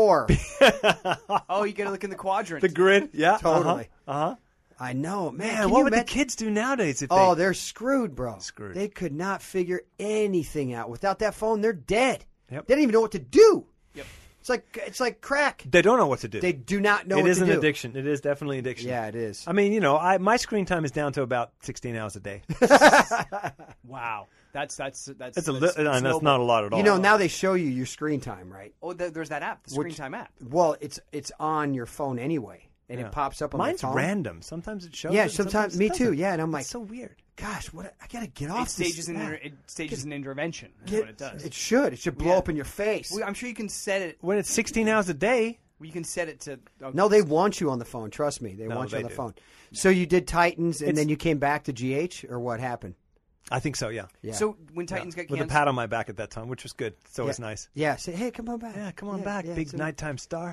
B4. Oh, you got to look in the quadrant. The grid. Yeah, Totally. Uh-huh. I know, man. Man, Can what you would ima- the kids do nowadays if Oh, they? they're screwed, bro. Screwed. They could not figure anything out. Without that phone, they're dead. Yep. They don't even know what to do. Yep. It's like crack. They don't know what to do. They do not know It what is to an do. addiction. It is definitely an addiction. Yeah, it is. I mean, my screen time is down to about 16 hours a day. Wow. That's That's that's that's not a lot at all. You know, now they show you your screen time, right? Oh, there's that app, the Screen Time app. Well, it's on your phone anyway, and Yeah. it pops up on Mine's the phone. random. Sometimes it shows. Yeah, it, sometimes it me too. doesn't. Yeah, and I'm like, It's so weird. gosh, what? I gotta get off. It stages this. an an intervention. Is Get- what it does. It should. It should blow Yeah. up in your face. Well, I'm sure you can set it. When it's 16 hours a day, You can set it to. No, they want you on the phone. Trust me, they No, want you they on the do. phone. So you did Titans, and It's- then you came back to GH, or what happened? I think so. Yeah. Yeah. So when Titans got With a canceled, pat on my back at that time, which was good. It's always Yeah. nice. Yeah. Say, hey, come on back. Yeah, come on back, yeah, big so- nighttime star.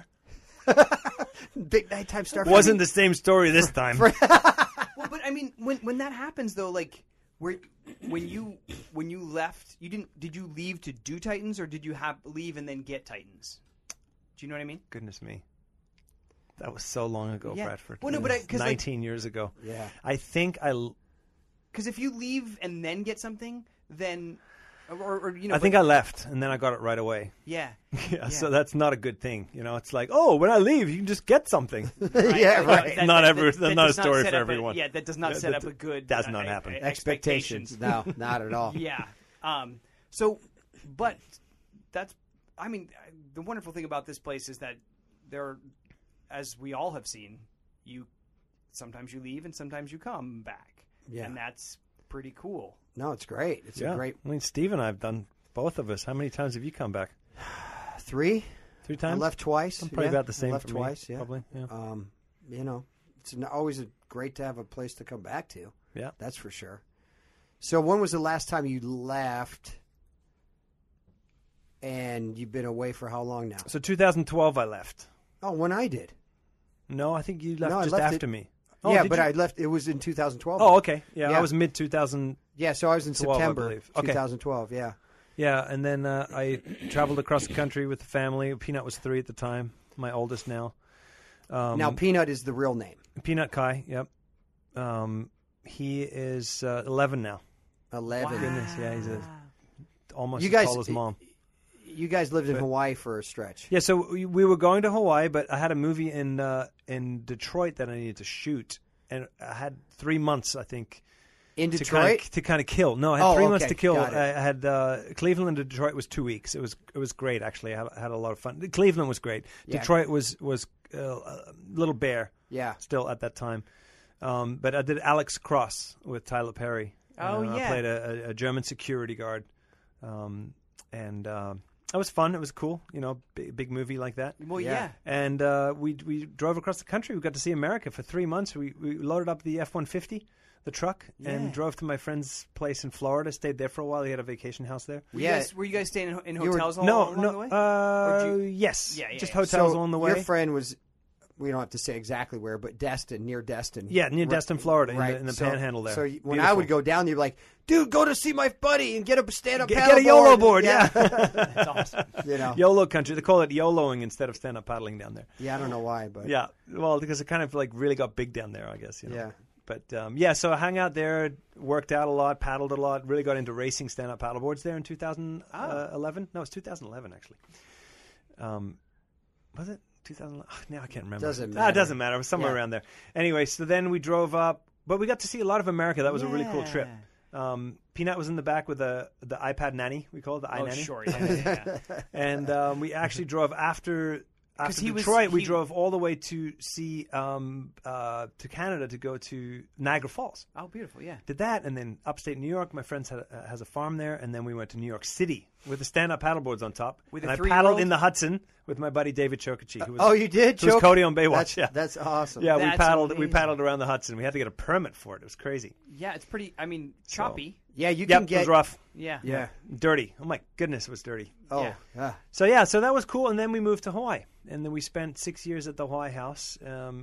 big nighttime star. Wasn't the same story this time. well, but I mean, when that happens though, like when you left, you didn't. Did you leave to do Titans, or did you leave and then get Titans? Do you know what I mean? Goodness me. That was so long ago, Yeah. Bradford. Well, no, but 'cause, like- 19 years ago. Yeah. I think Because if you leave and then get something, then or I think I left, and then I got it right away. yeah. Yeah, so that's not a good thing. It's like, oh, when I leave, you can just get something. Yeah, right. That- Not that- every- that that's not a does story set for up everyone. that does not Yeah, set that up a good. does not happen. Expectations. No, not at all. Yeah. So, but that's. I mean, the wonderful thing about this place is that there, as we all have seen, sometimes you leave and sometimes you come back. Yeah. And that's pretty cool. No, it's great. It's Yeah. a great I mean, Steve and I have done, both of us. How many times have you come back? 3. 3 I times? left twice. I'm probably yeah. about the I same left for me, twice. Yeah. probably, yeah. It's always great to have a place to come back to. Yeah. That's for sure. So when was the last time you left? And you've been away for how long now? So 2012 I left. Oh, when I did. No, I think you left No, I just left after it- me. Oh, yeah, did but you? I left. It was in 2012. Oh, okay. Yeah, Yeah. I was mid-2000. Yeah, so I was in 12, I September believe. Okay. 2012. Yeah. Yeah, and then I traveled across the country with the family. Peanut was 3 at the time, my oldest now. Now, Peanut is the real name. Peanut Kai, yep. He is 11 now. 11. Goodness, yeah, he's almost You as guys- tall as Mom. You guys lived in Hawaii for a stretch. Yeah, so we were going to Hawaii, but I had a movie in Detroit that I needed to shoot, and I had 3 months, I think, In to Detroit? kind of kill. No, I had 3 months okay. to kill. Got it. I had Cleveland to Detroit was 2 weeks. It was great actually. I had a lot of fun. Cleveland was great. Yeah. Detroit was a little bare. Yeah. Still at that time, but I did Alex Cross with Tyler Perry. Oh, I yeah. played a German security guard, and that was fun. It was cool. Big movie like that. Well, Yeah. And we drove across the country. We got to see America for 3 months. We loaded up the F-150, the truck, and drove to my friend's place in Florida. Stayed there for a while. He had a vacation house there. Were you guys staying in You were- hotels No, along the way? yes. Yeah, just yeah. hotels So along the way. your friend was, we don't have to say exactly where, but near Destin. Yeah, near Destin, Florida, Right. in the So- Panhandle there. So when Beautiful. I would go down, you'd be like, dude, go to see my buddy and get a stand-up Get paddle a YOLO board, yeah. That's awesome. YOLO country. They call it YOLOing instead of stand-up paddling down there. Yeah, I don't know why, but Yeah, well, because it kind of like really got big down there, I guess. Yeah. But so I hung out there, worked out a lot, paddled a lot, really got into racing stand-up paddleboards there in 2011. No, it was 2011 actually. Was it 2011? Now I can't remember. Doesn't It matter. doesn't matter. It was somewhere Yeah. around there. Anyway, so then we drove up, but we got to see a lot of America. That was a really cool trip. Peanut was in the back with the iPad nanny. We call it the Oh, iNanny. sure. Yeah. And we actually drove after he was- Detroit. We he- drove all the way to see to Canada to go to Niagara Falls. Oh, beautiful. Yeah. Did that, and then upstate New York. My friend has a farm there, and then we went to New York City with the stand-up paddleboards on top. With and a I 3-year-old? paddled in the Hudson with my buddy David Chokichi. Who was, Oh, you did? who was Choke? Cody on Baywatch. That's awesome. Yeah, we That's paddled. We amazing. paddled around the Hudson. We had to get a permit for it. It was crazy. Yeah, it's pretty. I mean, choppy. Yeah, you Yep, can it get was rough, Yeah. Yeah. dirty. Oh my goodness, it was dirty. Oh, Yeah. yeah. So that was cool, and then we moved to Hawaii, and then we spent 6 years at the Hawaii house,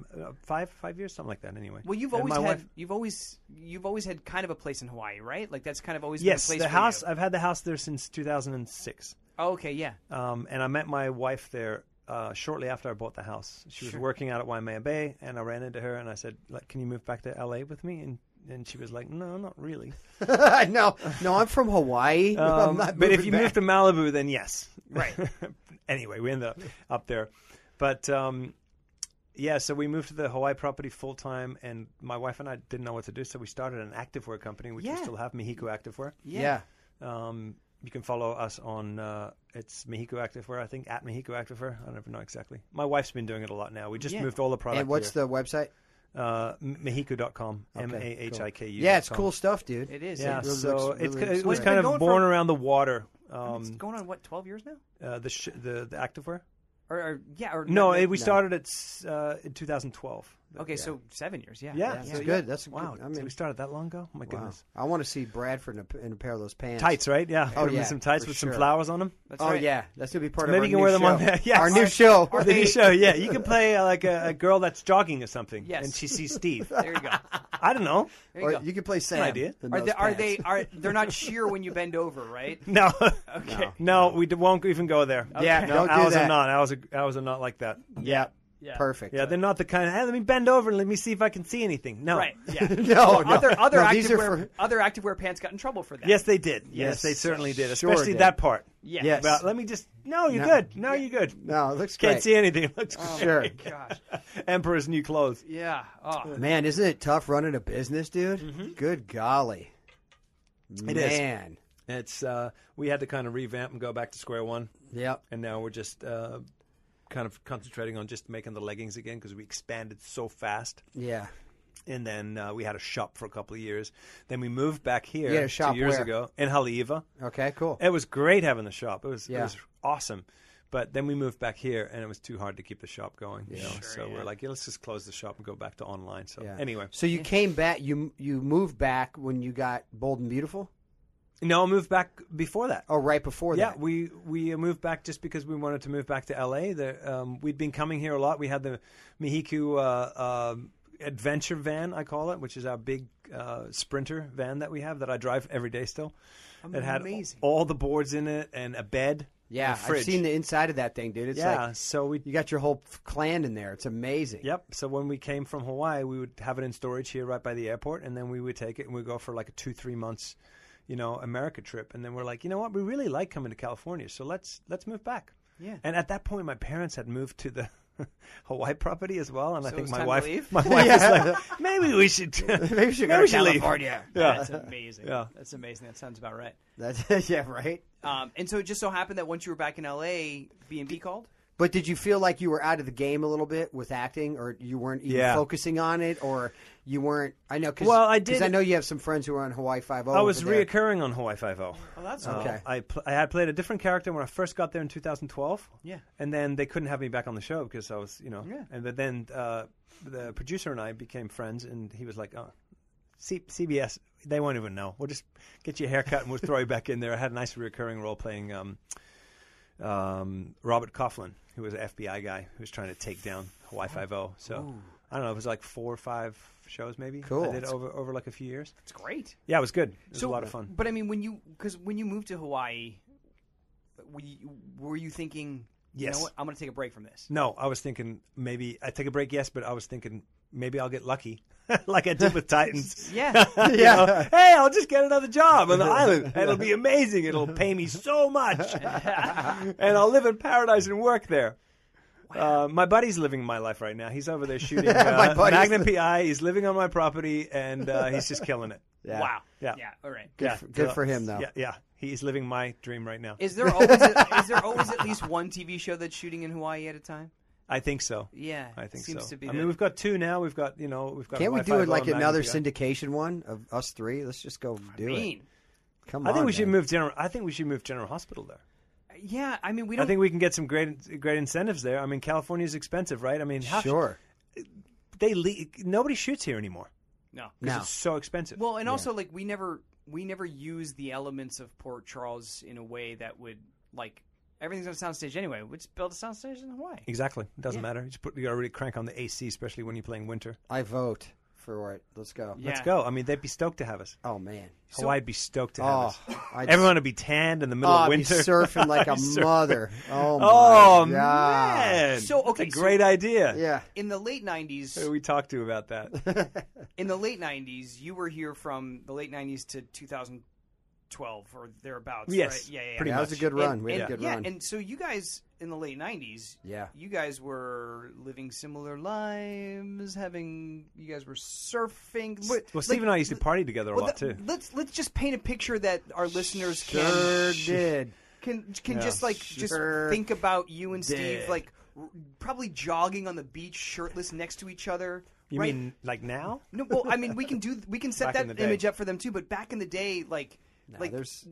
5 years, something like that. Anyway, Well, you've And always my had wife- you've always had kind of a place in Hawaii, right? Like that's kind of always yes, been a place the for house. you. I've had the house there since 2006, Oh, okay, yeah. and I met my wife there shortly after I bought the house. She was Sure. working out at Waimea Bay, and I ran into her, and I said, like, "Can you move back to LA with me?" And she was like, "No, not really." no, I'm from Hawaii. I'm not but if moving you back. move to Malibu, then yes. Right. Anyway, we ended up there. But, so we moved to the Hawaii property full time, and my wife and I didn't know what to do, so we started an activewear company, which we Yeah. still have, Mexico Activewear. Yeah. You can follow us on, it's Mexico Activewear, I think, at Mexico Activewear. I don't even know exactly. My wife's been doing it a lot now. We just Yeah. moved all the product And what's here. the website? Mexico.com, Okay, MAHIKU. Yeah, it's cool stuff, dude. It is. Yeah, It so looks it really was sweet. kind It's been of going born for- around the water. It's going on what 12 years now? The activewear? Or No, no, we started it in 2012. Okay, so 7 years. Yeah. Yeah, That's so good. That's Wow, good. I so mean, we started that long ago? Oh my wow. goodness. I want to see Bradford in a pair of those pants. Tights, right? Yeah. Oh, Put 'em in yeah, some tights for with sure. some flowers on them. That's Oh right. yeah, that's gonna be part Maybe of our you can new wear them show. on there. Yes. Our new show. The new show, yeah. You can play like a girl that's jogging or something, Yes. and she sees Steve. There you go. I don't know. There you Or go. you can play Sam. idea. in Are those they pants. they're not sheer when you bend over, right? No. Okay. No, we won't even go there. Yeah, No, don't do ours that. are not. Ours are not like that. Yeah. Yeah. Perfect. Yeah, they're not the kind of, hey, let me bend over and let me see if I can see anything. No. Right. Yeah. No, no. Other No, these are activewear for- other activewear pants got in trouble for that. Yes, they did. Yes, Yes, they certainly did. sure Especially did. that part. Yeah. Yes. Well, let me just. No, you're No. good. No, you're good. No, it looks Can't great. see anything. It looks Sure. great. Gosh. Emperor's new clothes. Yeah. Oh. Man, isn't it tough running a business, dude? Good golly. It is. Man. It's we had to kind of revamp and go back to square one, Yep. and now we're just kind of concentrating on just making the leggings again because we expanded so fast. Yeah. And then we had a shop for a couple of years. Then we moved back here You had a shop 2 years where? ago in Haleiwa. Okay, cool. It was great having the shop. It was Yeah. awesome. But then we moved back here, and it was too hard to keep the shop going. You know? Sure, So yeah. we're like, let's just close the shop and go back to online. So Yeah. anyway, So you came back. You moved back when you got Bold and Beautiful. no, I moved back before that. Oh, right before Yeah, that. we moved back just because we wanted to move back to LA. We'd been coming here a lot. We had the Mexico adventure van, I call it, which is our big Sprinter van that we have that I drive every day still. It had Amazing. all the boards in it and a bed. Yeah, and a fridge. I've seen the inside of that thing, dude. It's like so you got your whole clan in there. It's amazing. Yep. So when we came from Hawaii, we would have it in storage here right by the airport, and then we would take it and we'd go for like a 2-3 months, America trip. And then we're like, you know what? We really like coming to California, so let's move back. Yeah. And at that point, my parents had moved to the Hawaii property as well, and So I think it's my time to wife leave? was like, maybe we should Maybe we should go maybe to we should leave. California. Yeah. That's amazing. Yeah. That's amazing. That sounds about right. That's yeah, right. And so it just so happened that once you were back in L.A., B&B called? But did you feel like you were out of the game a little bit with acting, or you weren't even focusing on it, or you weren't? I know, because Well, I did- I know you have some friends who are on Hawaii Five-0. I was over there. reoccurring on Hawaii Five-0. Oh, that's Okay. I had played a different character when I first got there in 2012. Yeah. And then they couldn't have me back on the show because I was, Yeah. And then the producer and I became friends, and he was like, "Oh, CBS, they won't even know. We'll just get you a haircut and we'll throw you back in there." I had a nice recurring role playing Robert Coughlin, who was an FBI guy who was trying to take down Hawaii Five-0. So I don't know, it was like 4 or 5 shows maybe. Cool. I did over like a few years. It's great. Yeah, it was good. It was a lot of fun. But I mean, when you moved to Hawaii, were you thinking, you Yes. know what, I'm going to take a break from this? No, I was thinking maybe I take a break. Yes, but I was thinking maybe I'll get lucky, like I did with Titans. Yeah. Hey, I'll just get another job on the island. It'll be amazing. It'll pay me so much, and I'll live in paradise and work there. My buddy's living my life right now. He's over there shooting Magnum PI. He's living on my property, and he's just killing it. Yeah. Wow. Yeah. All right. Good for him, though. Yeah. He's living my dream right now. Is there always at least one TV show that's shooting in Hawaii at a time? I think so. Yeah. I think seems so. to be I mean, we've got 2 now. We've got Can't we Hawaii do it Five-0 like and another Magnum PI. syndication one of us 3? Let's just go do it. Come on. I think we should man. move General Hospital there. Yeah, I mean, we don't. I think we can get some great incentives there. I mean, California's expensive, right? I mean, Sure. nobody shoots here anymore No. because No. it's so expensive. Well, and also like we never use the elements of Port Charles in a way that would like everything's on a soundstage anyway. We'll just build a soundstage in Hawaii. Exactly. It doesn't matter. You got to really crank on the AC, especially when you're playing winter. I vote for it. Let's go. Yeah. Let's go. I mean, they'd be stoked to have us. Oh man. Hawaii'd be stoked to have us. I'd Everyone would be tanned in the middle I'd of be winter. surfing like a Surfing. mother. Oh my Oh, God. man. So, okay, That's a great idea. Yeah. In the late 90s, Who we talked to about that? in the late 90s, you were here from the late 90s to 2012 or thereabouts. Yes, Right? Yeah. pretty That was a good run. We had a good yeah, run. and so you guys in the late 90s, Yeah. you guys were living similar lives, you guys were surfing. Well, Steve and I used to party together a lot, too. Let's just paint a picture that our listeners Sure did. can Yeah. just like Sure just think about you and Steve did. like probably jogging on the beach shirtless next to each other. You right? mean like now? No, well, I mean we can set Back in that the day. image up for them too. But back in the day, there's-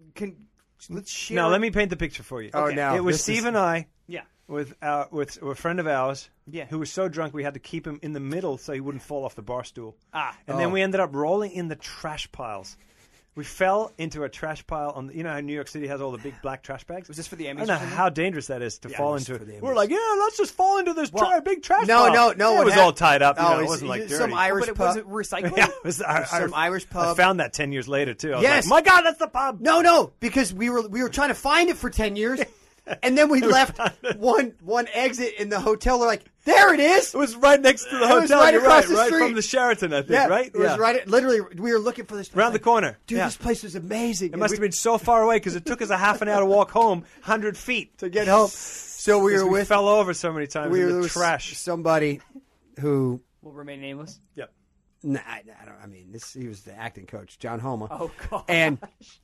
let's share. No, let me paint the picture for you. Oh, no. It was This Steve is- and I Yeah. with a friend of ours Yeah. who was so drunk we had to keep him in the middle so he wouldn't fall off the bar stool. And Oh. then we ended up rolling in the trash piles. We fell into a trash pile on. You know how New York City has all the big black trash bags? Was this for the I Emmys? don't know or something? how dangerous that is to fall it was into for the it. We're Emmys. like, yeah, let's just fall into this big trash No, pile. no. It what was hap- all tied up. You know, it it's- wasn't like dirty. some Irish But pub. was it recycling? Yeah, it was Some Irish I pub. found that 10 years later too. I was Yes. like, my God, that's the pub. No, because we were trying to find it for 10 years, and then we left one exit in the hotel. They're like, there it is. It was right next to the It was hotel. right You're across right, the right street. from the Sheraton, I think. Yeah, Right? It was right. Literally, we were looking for this place. Around the corner. Dude, Yeah. this place was amazing. It must have been so far away because it took us a half an hour to walk home, 100 feet to get home. So we were with fell over so many times we in were the with trash. somebody who. Will remain nameless. Yep. Nah, I don't. I mean, he was the acting coach, John Homa. Oh God. And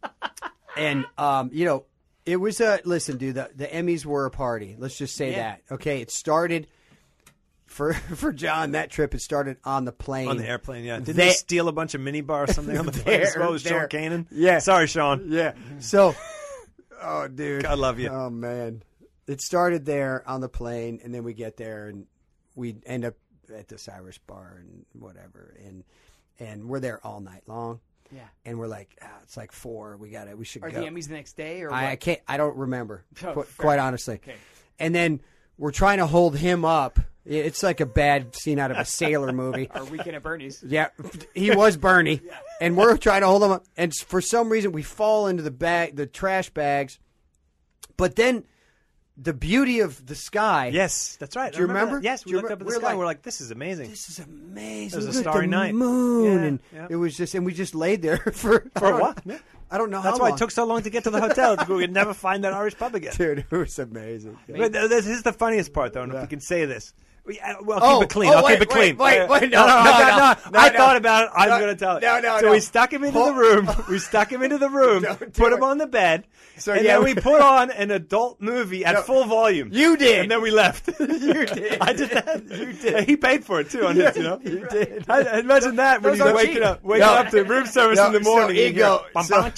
it was listen, dude. The Emmys were a party. Let's just say that. Okay, it started for John. That trip, it started on the plane. On the airplane, yeah. Did They- they steal a bunch of minibar or something on the plane as well as Sean there. Kanan? Yeah. Sorry, Sean. Yeah. So, oh, dude, God love you. Oh man, it started there on the plane, and then we get there, and we end up at this Irish bar and whatever, and we're there all night long. Yeah. And we're like, it's like 4. We should Are go. the Emmys the next day or I what? can't. I don't remember. Oh, fair. quite honestly. Okay. And then we're trying to hold him up It's like a bad scene out of a sailor movie. Or Weekend at Bernie's. Yeah, he was Bernie, and we're trying to hold him up. And for some reason, we fall into the trash bags. But then, the beauty of the sky. Yes, that's right. Do you remember? That. Yes, we looked up at the sky. We're like, this is amazing. This is amazing. It was a Look at starry the night. Moon, Yeah, and it was just, and we just laid there for a while. Yeah. I don't know That's how why long. it took so long to get to the hotel. We'd never find that Irish pub again. Dude, it was amazing. But this is the funniest part, though, and if we can say this. Well, Oh, keep it clean. oh, I'll wait, keep it clean. wait, no, I thought about it. I'm going to tell it. No, so we stuck him into the room. We stuck him into the room, put him on the bed, So, and yeah, then we put on an adult movie at full volume. You did. And then we left. You did. I did that. You did. And he paid for it, too, on his, You did. Imagine that when Those he's are waking cheap. up No. to room service in the morning. So and you ego.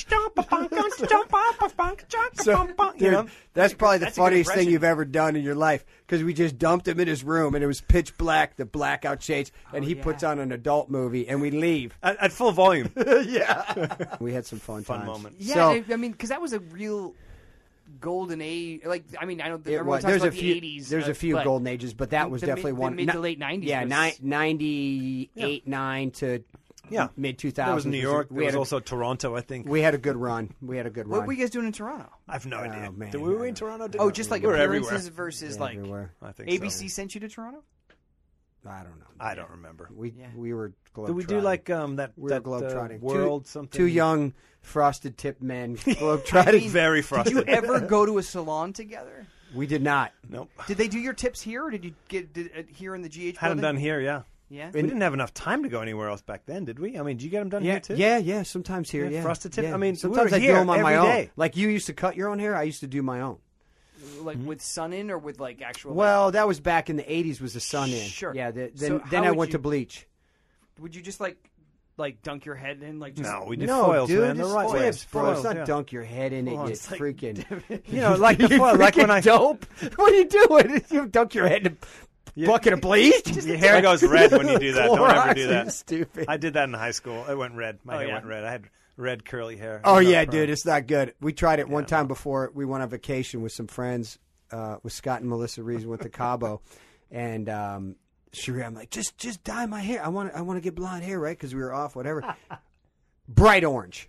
you know? Dude, that's probably the That's a good funniest thing impression. you've ever done in your life because we just dumped him in his room and it was pitch black, the blackout shades, and he puts on an adult movie and we leave. At full volume. Yeah. We had some fun times. moment. Yeah, So, I mean, because that was a real golden age. Like, I mean, I don't. it Everyone was. talks There's about a few. the 80s. There's a few but golden ages, but that was the definitely mid- one. the mid to late 90s Yeah, was- 98, 9 to mid 2000s. There was New York. We There was had also Toronto, I think. we had a good run. What were you guys doing in Toronto? I have no idea. man, Did we were in Toronto? Oh, just like we were appearances everywhere. versus like Everywhere. I think ABC so. sent you to Toronto. I don't know. I don't remember. We were globetrotting. Did we do like that? We were that globetrotting. world two, something? Two young frosted tip men globetrotting. Very Did frosted. you ever go to a salon together? We did not. Nope. Did they do your tips here, or did you get here in the GH? Had them done here, yeah. Yeah. We didn't have enough time to go anywhere else back then, did we? I mean, did you get them done Yeah, here too? yeah. Sometimes here, Yeah, yeah. frosted tip. Yeah. I mean, sometimes we I were do here them on my every own. day. Like you used to cut your own hair. I used to do my own. Like with sun in, or with like actual. Well, that was back in the '80s. Was the sun in? Sure. Yeah. Then So then how I would went you- to bleach. would you just like dunk your head in, like just No, we did No, foils, dude, man. The just right way. foils, bro. It's not yeah. dunk your head in it. Well, You it's like- freaking. You know, like the You foil, like when I freaking dope. What are you doing? You dunk your head in a bucket of bleach? Your hair goes red when you do that. Don't ever do Clorox, that. you stupid. I did that in high school. It went red. My hair yeah. went red. I had red curly hair. Oh It was yeah, not dude, pro. it's not good. We tried it one time before we went on vacation with some friends, with Scott and Melissa Reeves, went to Cabo, and Sheree, I'm like, just dye my hair. I want to get blonde hair, right? Because we were off, whatever. Bright orange,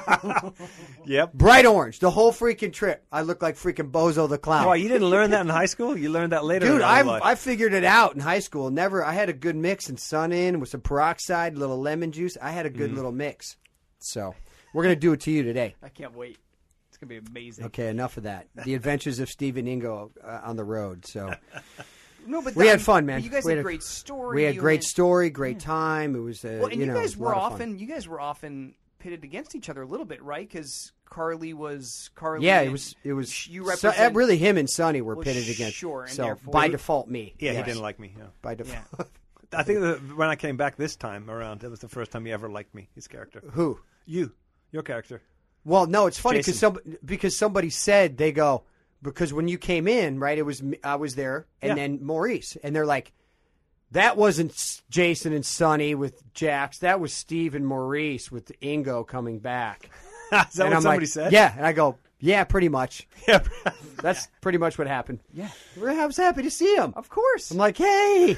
Yep. bright orange, the whole freaking trip. I look like freaking Bozo the Clown. Why, you didn't learn that in high school? You learned that later Dude, in life. I figured it out in high school. I had a good mix in sun in with some peroxide, a little lemon juice. I had a good little mix. So we're gonna do it to you today. I can't wait. It's gonna be amazing. Okay, enough of that. The Adventures of Steve and Ingo on the road. So No, but we had fun, man. But you guys We had had a great story. we had you great went- story, great time. It was, Well, and you you know, guys it was a were lot of fun. often pitted against each other a little bit, right? Because Carly. Yeah, and it was. You so, represent really, him and Sonny were Well, pitted against. sure, and so therefore- by default, me. yeah, Yes. he didn't like me. Yeah. By default. I think that when I came back this time around, that was the first time he ever liked me, his character. Who? Your character. Well, no, it's funny Jason. because somebody said they go because when you came in, right? It was I was there, and Yeah. then Maurice, and they're like, that wasn't Jason and Sonny with Jax. That was Steve and Maurice with Ingo coming back. Is that And what I'm somebody like, said? Yeah, and I go, yeah, pretty much. Yeah. That's pretty much what happened. Yeah, I was happy to see him. of course. I'm like, hey,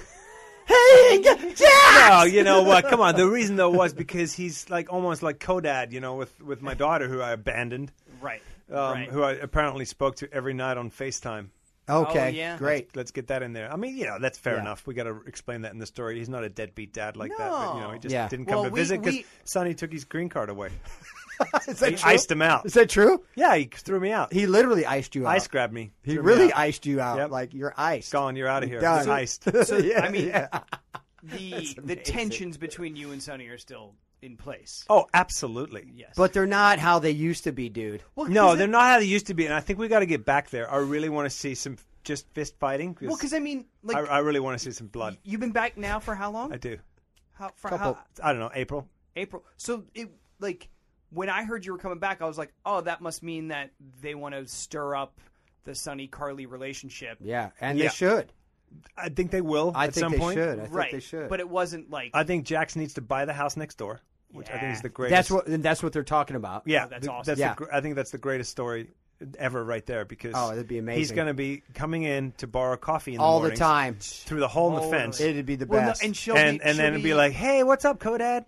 Jax! No, you know what? Come on. The reason though was because he's like almost like co-dad, you know, with my daughter who I abandoned, right. who I apparently spoke to every night on FaceTime. Okay, Oh, yeah. great. Let's get that in there. I mean, you know, that's fair Yeah. enough. We got to explain that in the story. He's not a deadbeat dad like that. But, you know, he just Yeah. didn't come Well, to we- visit because we- Sonny took his green card away. Is that He true? iced him out. Is that true? Yeah, he threw me out. He literally iced you out. Ice grabbed me. He threw me really out. iced you out. Yep. Like you're iced. Gone. You're out of here. Done. You're iced. Yeah, I mean, yeah. The tensions between you and Sonny are still in place. Oh, absolutely. Yes, But they're not how they used to be, dude. well, No, they're not how they used to be, and I think we got to get back there. I really want to see some just fist fighting. Well, because I mean, like, I really want to see some blood. you've been back now for how long? I do. Couple- I don't know. April. April. So it like when I heard you were coming back, I was like, oh, that must mean that they want to stir up the Sonny Carly relationship. Yeah, and Yeah. they should. I think they will I at think some they point. should. I right. think they should. But it wasn't like I think Jax needs to buy the house next door, which I think is the greatest. that's what they're talking about. Yeah, that's awesome. Yeah. I think that's the greatest story ever right there because that'd be amazing. he's going to be coming in to borrow coffee in the all mornings the time through the hole in the fence. It'd be the Well, no, best. and then it'd be like, hey, what's up, Kodad?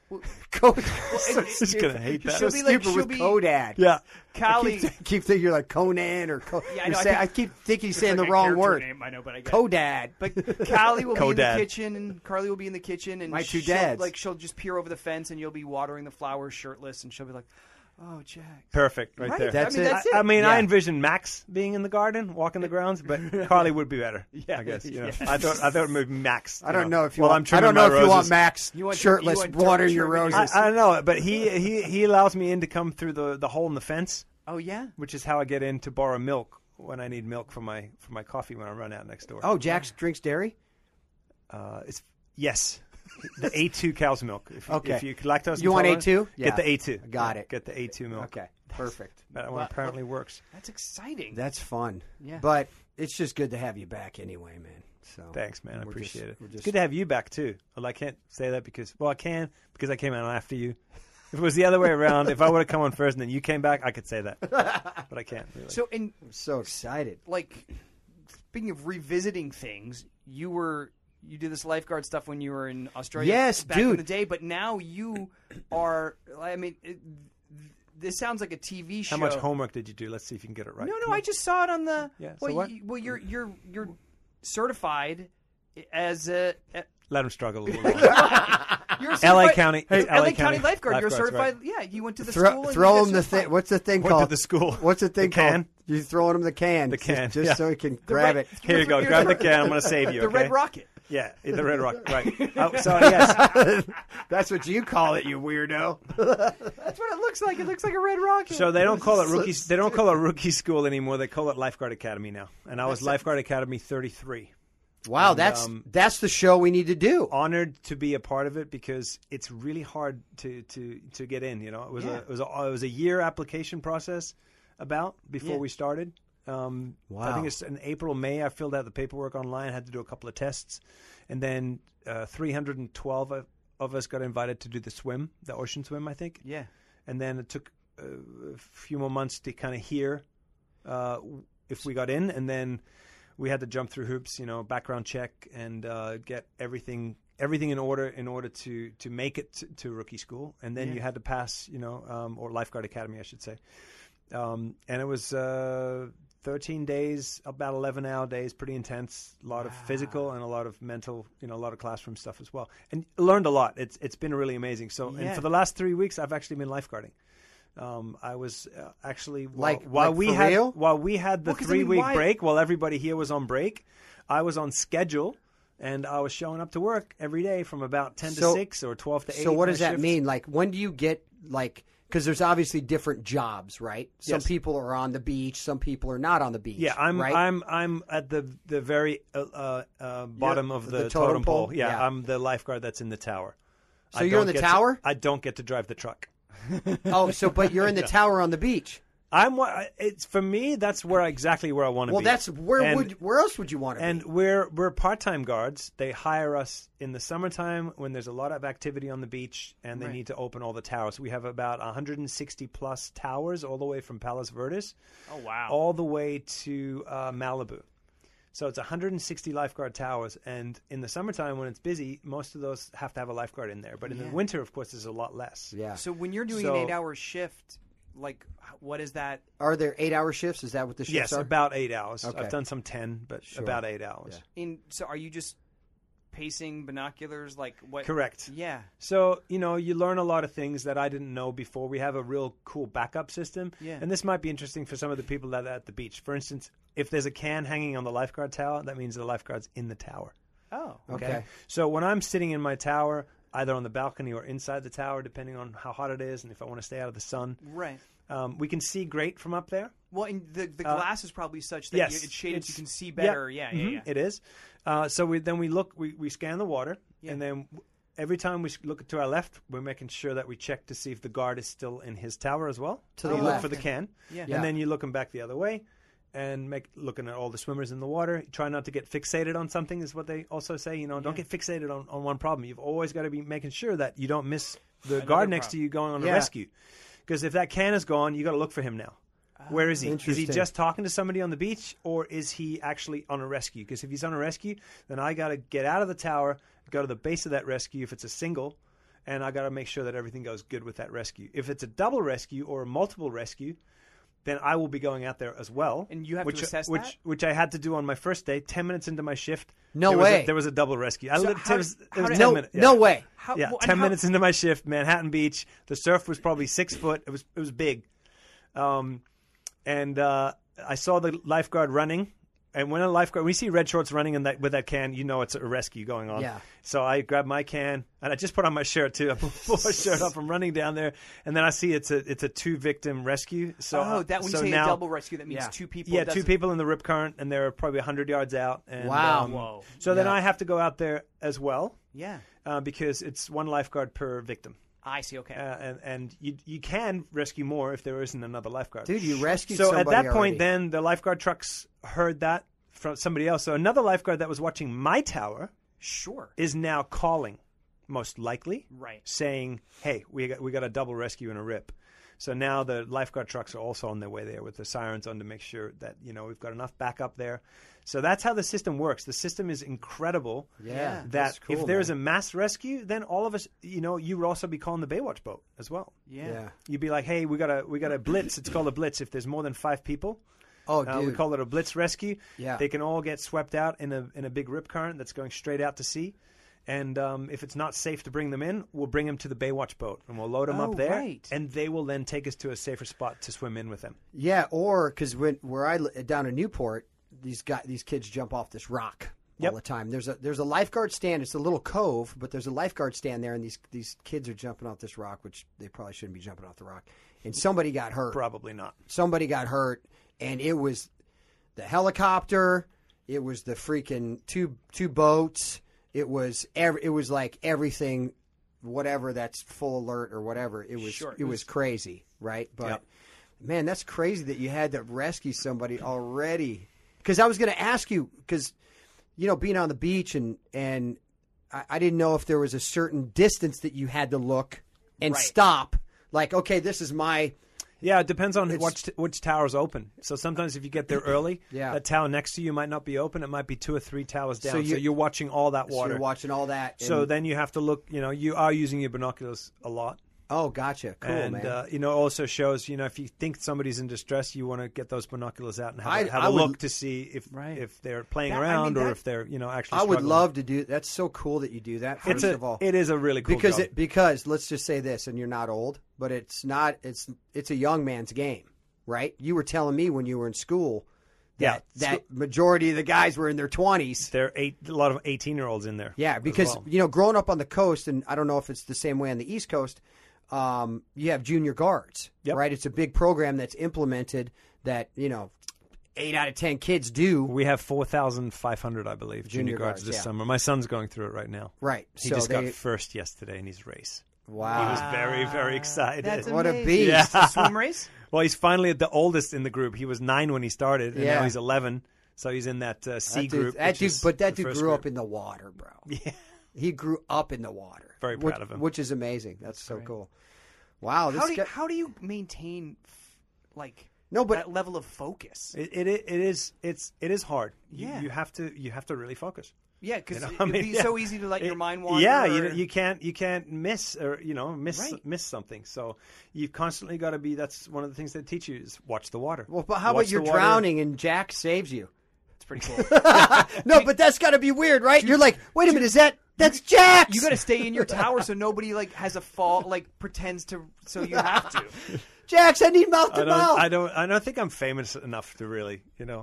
He's going to hate that. so stupid with Kodad. Yeah. Callie. I keep thinking you're like Conan or Yeah, I know, I keep thinking he's saying the wrong word. Name, I know, but I get it. Kodad. But Callie will be in the Kodad. kitchen, and Carly will be in the kitchen, and My two she'll, dads. like she'll just peer over the fence, and you'll be watering the flowers shirtless, and she'll be like, "Oh, Jack." Perfect, right there. That's I mean, it. that's it. I mean, Yeah. I envision Max being in the garden, walking the grounds, but Carly would be better. Yeah. I guess. You know. Yes. I thought maybe Max. I don't know if you While want. I'm I trimming don't know my if you want roses. Max You want- shirtless you want watering your trimming- roses. I don't know, but he allows me in to come through the hole in the fence, Oh yeah. which is how I get in to borrow milk when I need milk for my coffee when I run out next door. Oh, Jax drinks dairy. It's yes, the A2 cow's milk. Okay. If you lactose You want intolerant, A2? Yeah. Get the A2. Got it. Get the A2 milk. Okay, perfect. That one apparently works. That's exciting. That's fun. Yeah. But it's just good to have you back anyway, man. So Thanks, man. I we're appreciate just- it. we're It's just- good to have you back too. Well, I can't say that because I can because I came out after you. If it was the other way around, if I would have come on first and then you came back, I could say that, but I can't. Really. So, and I'm so excited. like, speaking of revisiting things, you did this lifeguard stuff when you were in Australia. Yes, back in dude. the day, but now you are. I mean, this sounds like a TV show. How much homework did you do? Let's see if you can get it right. No, I just saw it on the. Yeah, Well, so what? You're certified as a. Let him struggle a little longer. You're a LA certified- County. Hey, it's LA County lifeguard. You're Lifeguards, certified. right. Yeah, you went to the school. And Throw you him got the certified. thing. What's the thing Went to called? the school. What's the thing The can? called? You're throwing him the can. The can, Just yeah. so he can grab red- it. Here you go. You're Grab the the- can. I'm going to save you. The okay? Red Rocket. Yeah, the Red Rocket. Right. Oh, so yes. That's what you call it, you weirdo. That's what it looks like. It looks like a Red Rocket. So they don't call it rookie. They don't call it rookie school anymore. They call it Lifeguard Academy now. And I was Lifeguard Academy 33. Wow, And, that's the show we need to do. Honored to be a part of it because it's really hard to get in. You know, it was a year application process before we started. I think it's in April, May. I filled out the paperwork online. Had to do a couple of tests, and then 312 of us got invited to do the ocean swim. I think. Yeah. And then it took a few more months to kind of hear if we got in, and then we had to jump through hoops, background check and get everything in order to make it to rookie school, and then you had to pass, or Lifeguard Academy, I should say, and it was 13 days, about 11-hour days, pretty intense, a lot of physical and a lot of mental, a lot of classroom stuff as well, and learned a lot. It's been really amazing. So, and for the last 3 weeks, I've actually been lifeguarding. I was actually while we had the 3-week break, while everybody here was on break, I was on schedule, and I was showing up to work every day from about 10 to 6 or 12 to 8. So what does that shifts. mean? Like, when do you get because there's obviously different jobs, right? Some Yes. people are on the beach, some people are not on the beach. Yeah, I'm at the very bottom of the totem pole. Yeah, I'm the lifeguard that's in the tower. So you're in the tower? I don't get to drive the truck. But you're in the tower on the beach. It's for me. That's exactly where I want to be. Well, that's where else would you want to be? And we're part-time guards. They hire us in the summertime when there's a lot of activity on the beach, and they need to open all the towers. We have about 160 plus towers all the way from Palos Verdes, all the way to Malibu. So it's 160 lifeguard towers, and in the summertime when it's busy, most of those have to have a lifeguard in there. But in the winter, of course, there's a lot less. Yeah. So when you're doing an 8-hour shift, like, what is that? Are there 8-hour shifts? Is that what the shifts Yes, are? about 8 hours. Okay. I've done some 10, but about 8 hours. Yeah. So are you just pacing binoculars? Like what? Correct. Yeah. So, you learn a lot of things that I didn't know before. We have a real cool backup system. Yeah. And this might be interesting for some of the people that are at the beach. For instance, if there's a can hanging on the lifeguard tower, that means the lifeguard's in the tower. Oh. Okay. So when I'm sitting in my tower, either on the balcony or inside the tower, depending on how hot it is and if I want to stay out of the sun, Right. we can see great from up there. Well, and the glass is probably such that Yes, it's shaded so you it's- can see better. Yeah. It is. So we look, we scan the water, and then every time we look to our left, we're making sure that we check to see if the guard is still in his tower as well. To the you left. look for the can, Yeah. and then you look him back the other way, and looking at all the swimmers in the water. Try not to get fixated on something is what they also say. Don't get fixated on one problem. You've always got to be making sure that you don't miss the guard next to you going on a rescue. Because if that can is gone, you got to look for him now. Where is he? Is he Interesting. just talking to somebody on the beach, or is he actually on a rescue? Because if he's on a rescue, then I got to get out of the tower, go to the base of that rescue if it's a single, and I got to make sure that everything goes good with that rescue. If it's a double rescue or a multiple rescue, then I will be going out there as well. And you have to assess that? Which I had to do on my first day. 10 minutes into my shift, No there was way. There was a double rescue. So It was 10 minutes. No way. How, Yeah, well, and 10 how- minutes into my shift, Manhattan Beach. The surf was probably 6 foot. It was big, and I saw the lifeguard running. And when we see red shorts running with that can, you know it's a rescue going on. Yeah. So I grabbed my can and I just put on my shirt too. I put my shirt up. I'm running down there, and then I see it's a 2-victim rescue. So when you so say now, a double rescue, that means Yeah. 2 people. Yeah, Doesn't- 2 people in the rip current, and they're probably 100 yards out. And, Wow. Whoa. So then Yeah. I have to go out there as well Yeah. because it's 1 lifeguard per victim. I see. Okay. And you can rescue more if there isn't another lifeguard. Dude, you rescued So somebody at that already. point, then the lifeguard trucks heard that from somebody else. So another lifeguard that was watching my tower Sure. is now calling, most likely, Right. saying, "Hey, we got a double rescue in a rip." So now the lifeguard trucks are also on their way there with the sirens on to make sure that we've got enough backup there. So that's how the system works. The system is incredible. Yeah, That that's cool, if there's man. a mass rescue, then all of us, you would also be calling the Baywatch boat as well. Yeah. You'd be like, "Hey, we got a blitz." It's called a blitz. If there's more than 5 people, Oh, we dude. call it a blitz rescue. Yeah. They can all get swept out in a big rip current that's going straight out to sea. And if it's not safe to bring them in, we'll bring them to the Baywatch boat, and we'll load them Oh, up there, right. and they will then take us to a safer spot to swim in with them. Yeah, or because down in Newport, these kids jump off this rock Yep. all the time. There's a lifeguard stand. It's a little cove, but there's a lifeguard stand there, and these kids are jumping off this rock, which they probably shouldn't be jumping off the rock. And somebody got hurt. Probably not. Somebody got hurt, and it was the helicopter. It was the freaking two boats. It was like everything, whatever that's full alert or whatever. It was Sure. it was crazy, right? But Yep. man, that's crazy that you had to rescue somebody already. Because I was going to ask you, because being on the beach and I didn't know if there was a certain distance that you had to look and Right. stop. Like, okay, this is my. Yeah, it depends on It's- which tower's open. So sometimes if you get there early, Yeah. that tower next to you might not be open. It might be 2 or 3 towers down. So you- you're watching all that So water. you're watching all that. So and- then you have to look. You are using your binoculars a lot. oh, gotcha, cool, And man. it also shows, if you think somebody's in distress, you want to get those binoculars out and have I a would- look to see if Right. they're playing That- I mean, around or that- if they're actually. I would struggling. love to do. That's so cool that you do that. First of all, It is a really cool because job. because let's just say this, and you're not old, but it's not. It's a young man's game, right? You were telling me when you were in school that Yeah. that majority of the guys were in their 20s. There are a lot of 18-year-olds in there. Yeah, as because well. growing up on the coast, and I don't know if it's the same way on the East Coast. You have junior guards, Yep. right? It's a big program that's implemented that 8 out of 10 kids do. we have 4,500, I believe, junior guards guards, this yeah. summer. My son's going through it right now. Right. He so just got they, first yesterday in his race. wow. He was very, very excited. That's What a amazing. beast. Yeah. Swim race? Well, he's finally the oldest in the group. He was 9 when he started, and Yeah. now he's 11. So he's in that C group. That which dude, is but that the dude first grew group. up in the water, bro. Yeah. He grew up in the water. Very proud of him. Which is amazing. That's so cool. Wow. This guy, How do you maintain No, but- that level of focus? It is hard. Yeah. You have to really focus. Yeah, because I it'd mean, be yeah. so easy to let your mind wander. Yeah, or- you can't miss or Right. miss something. So you've constantly got to be. That's one of the things they teach you is watch the water. well, but how Watch about you're the water. drowning and Jack saves you? It's pretty cool. No, but that's got to be weird, right? You're like, wait a minute, that's Jack? You got to stay in your tower so nobody has a fall, pretends to. So you have to. Jax, I need mouth to mouth. I don't think I'm famous enough to really,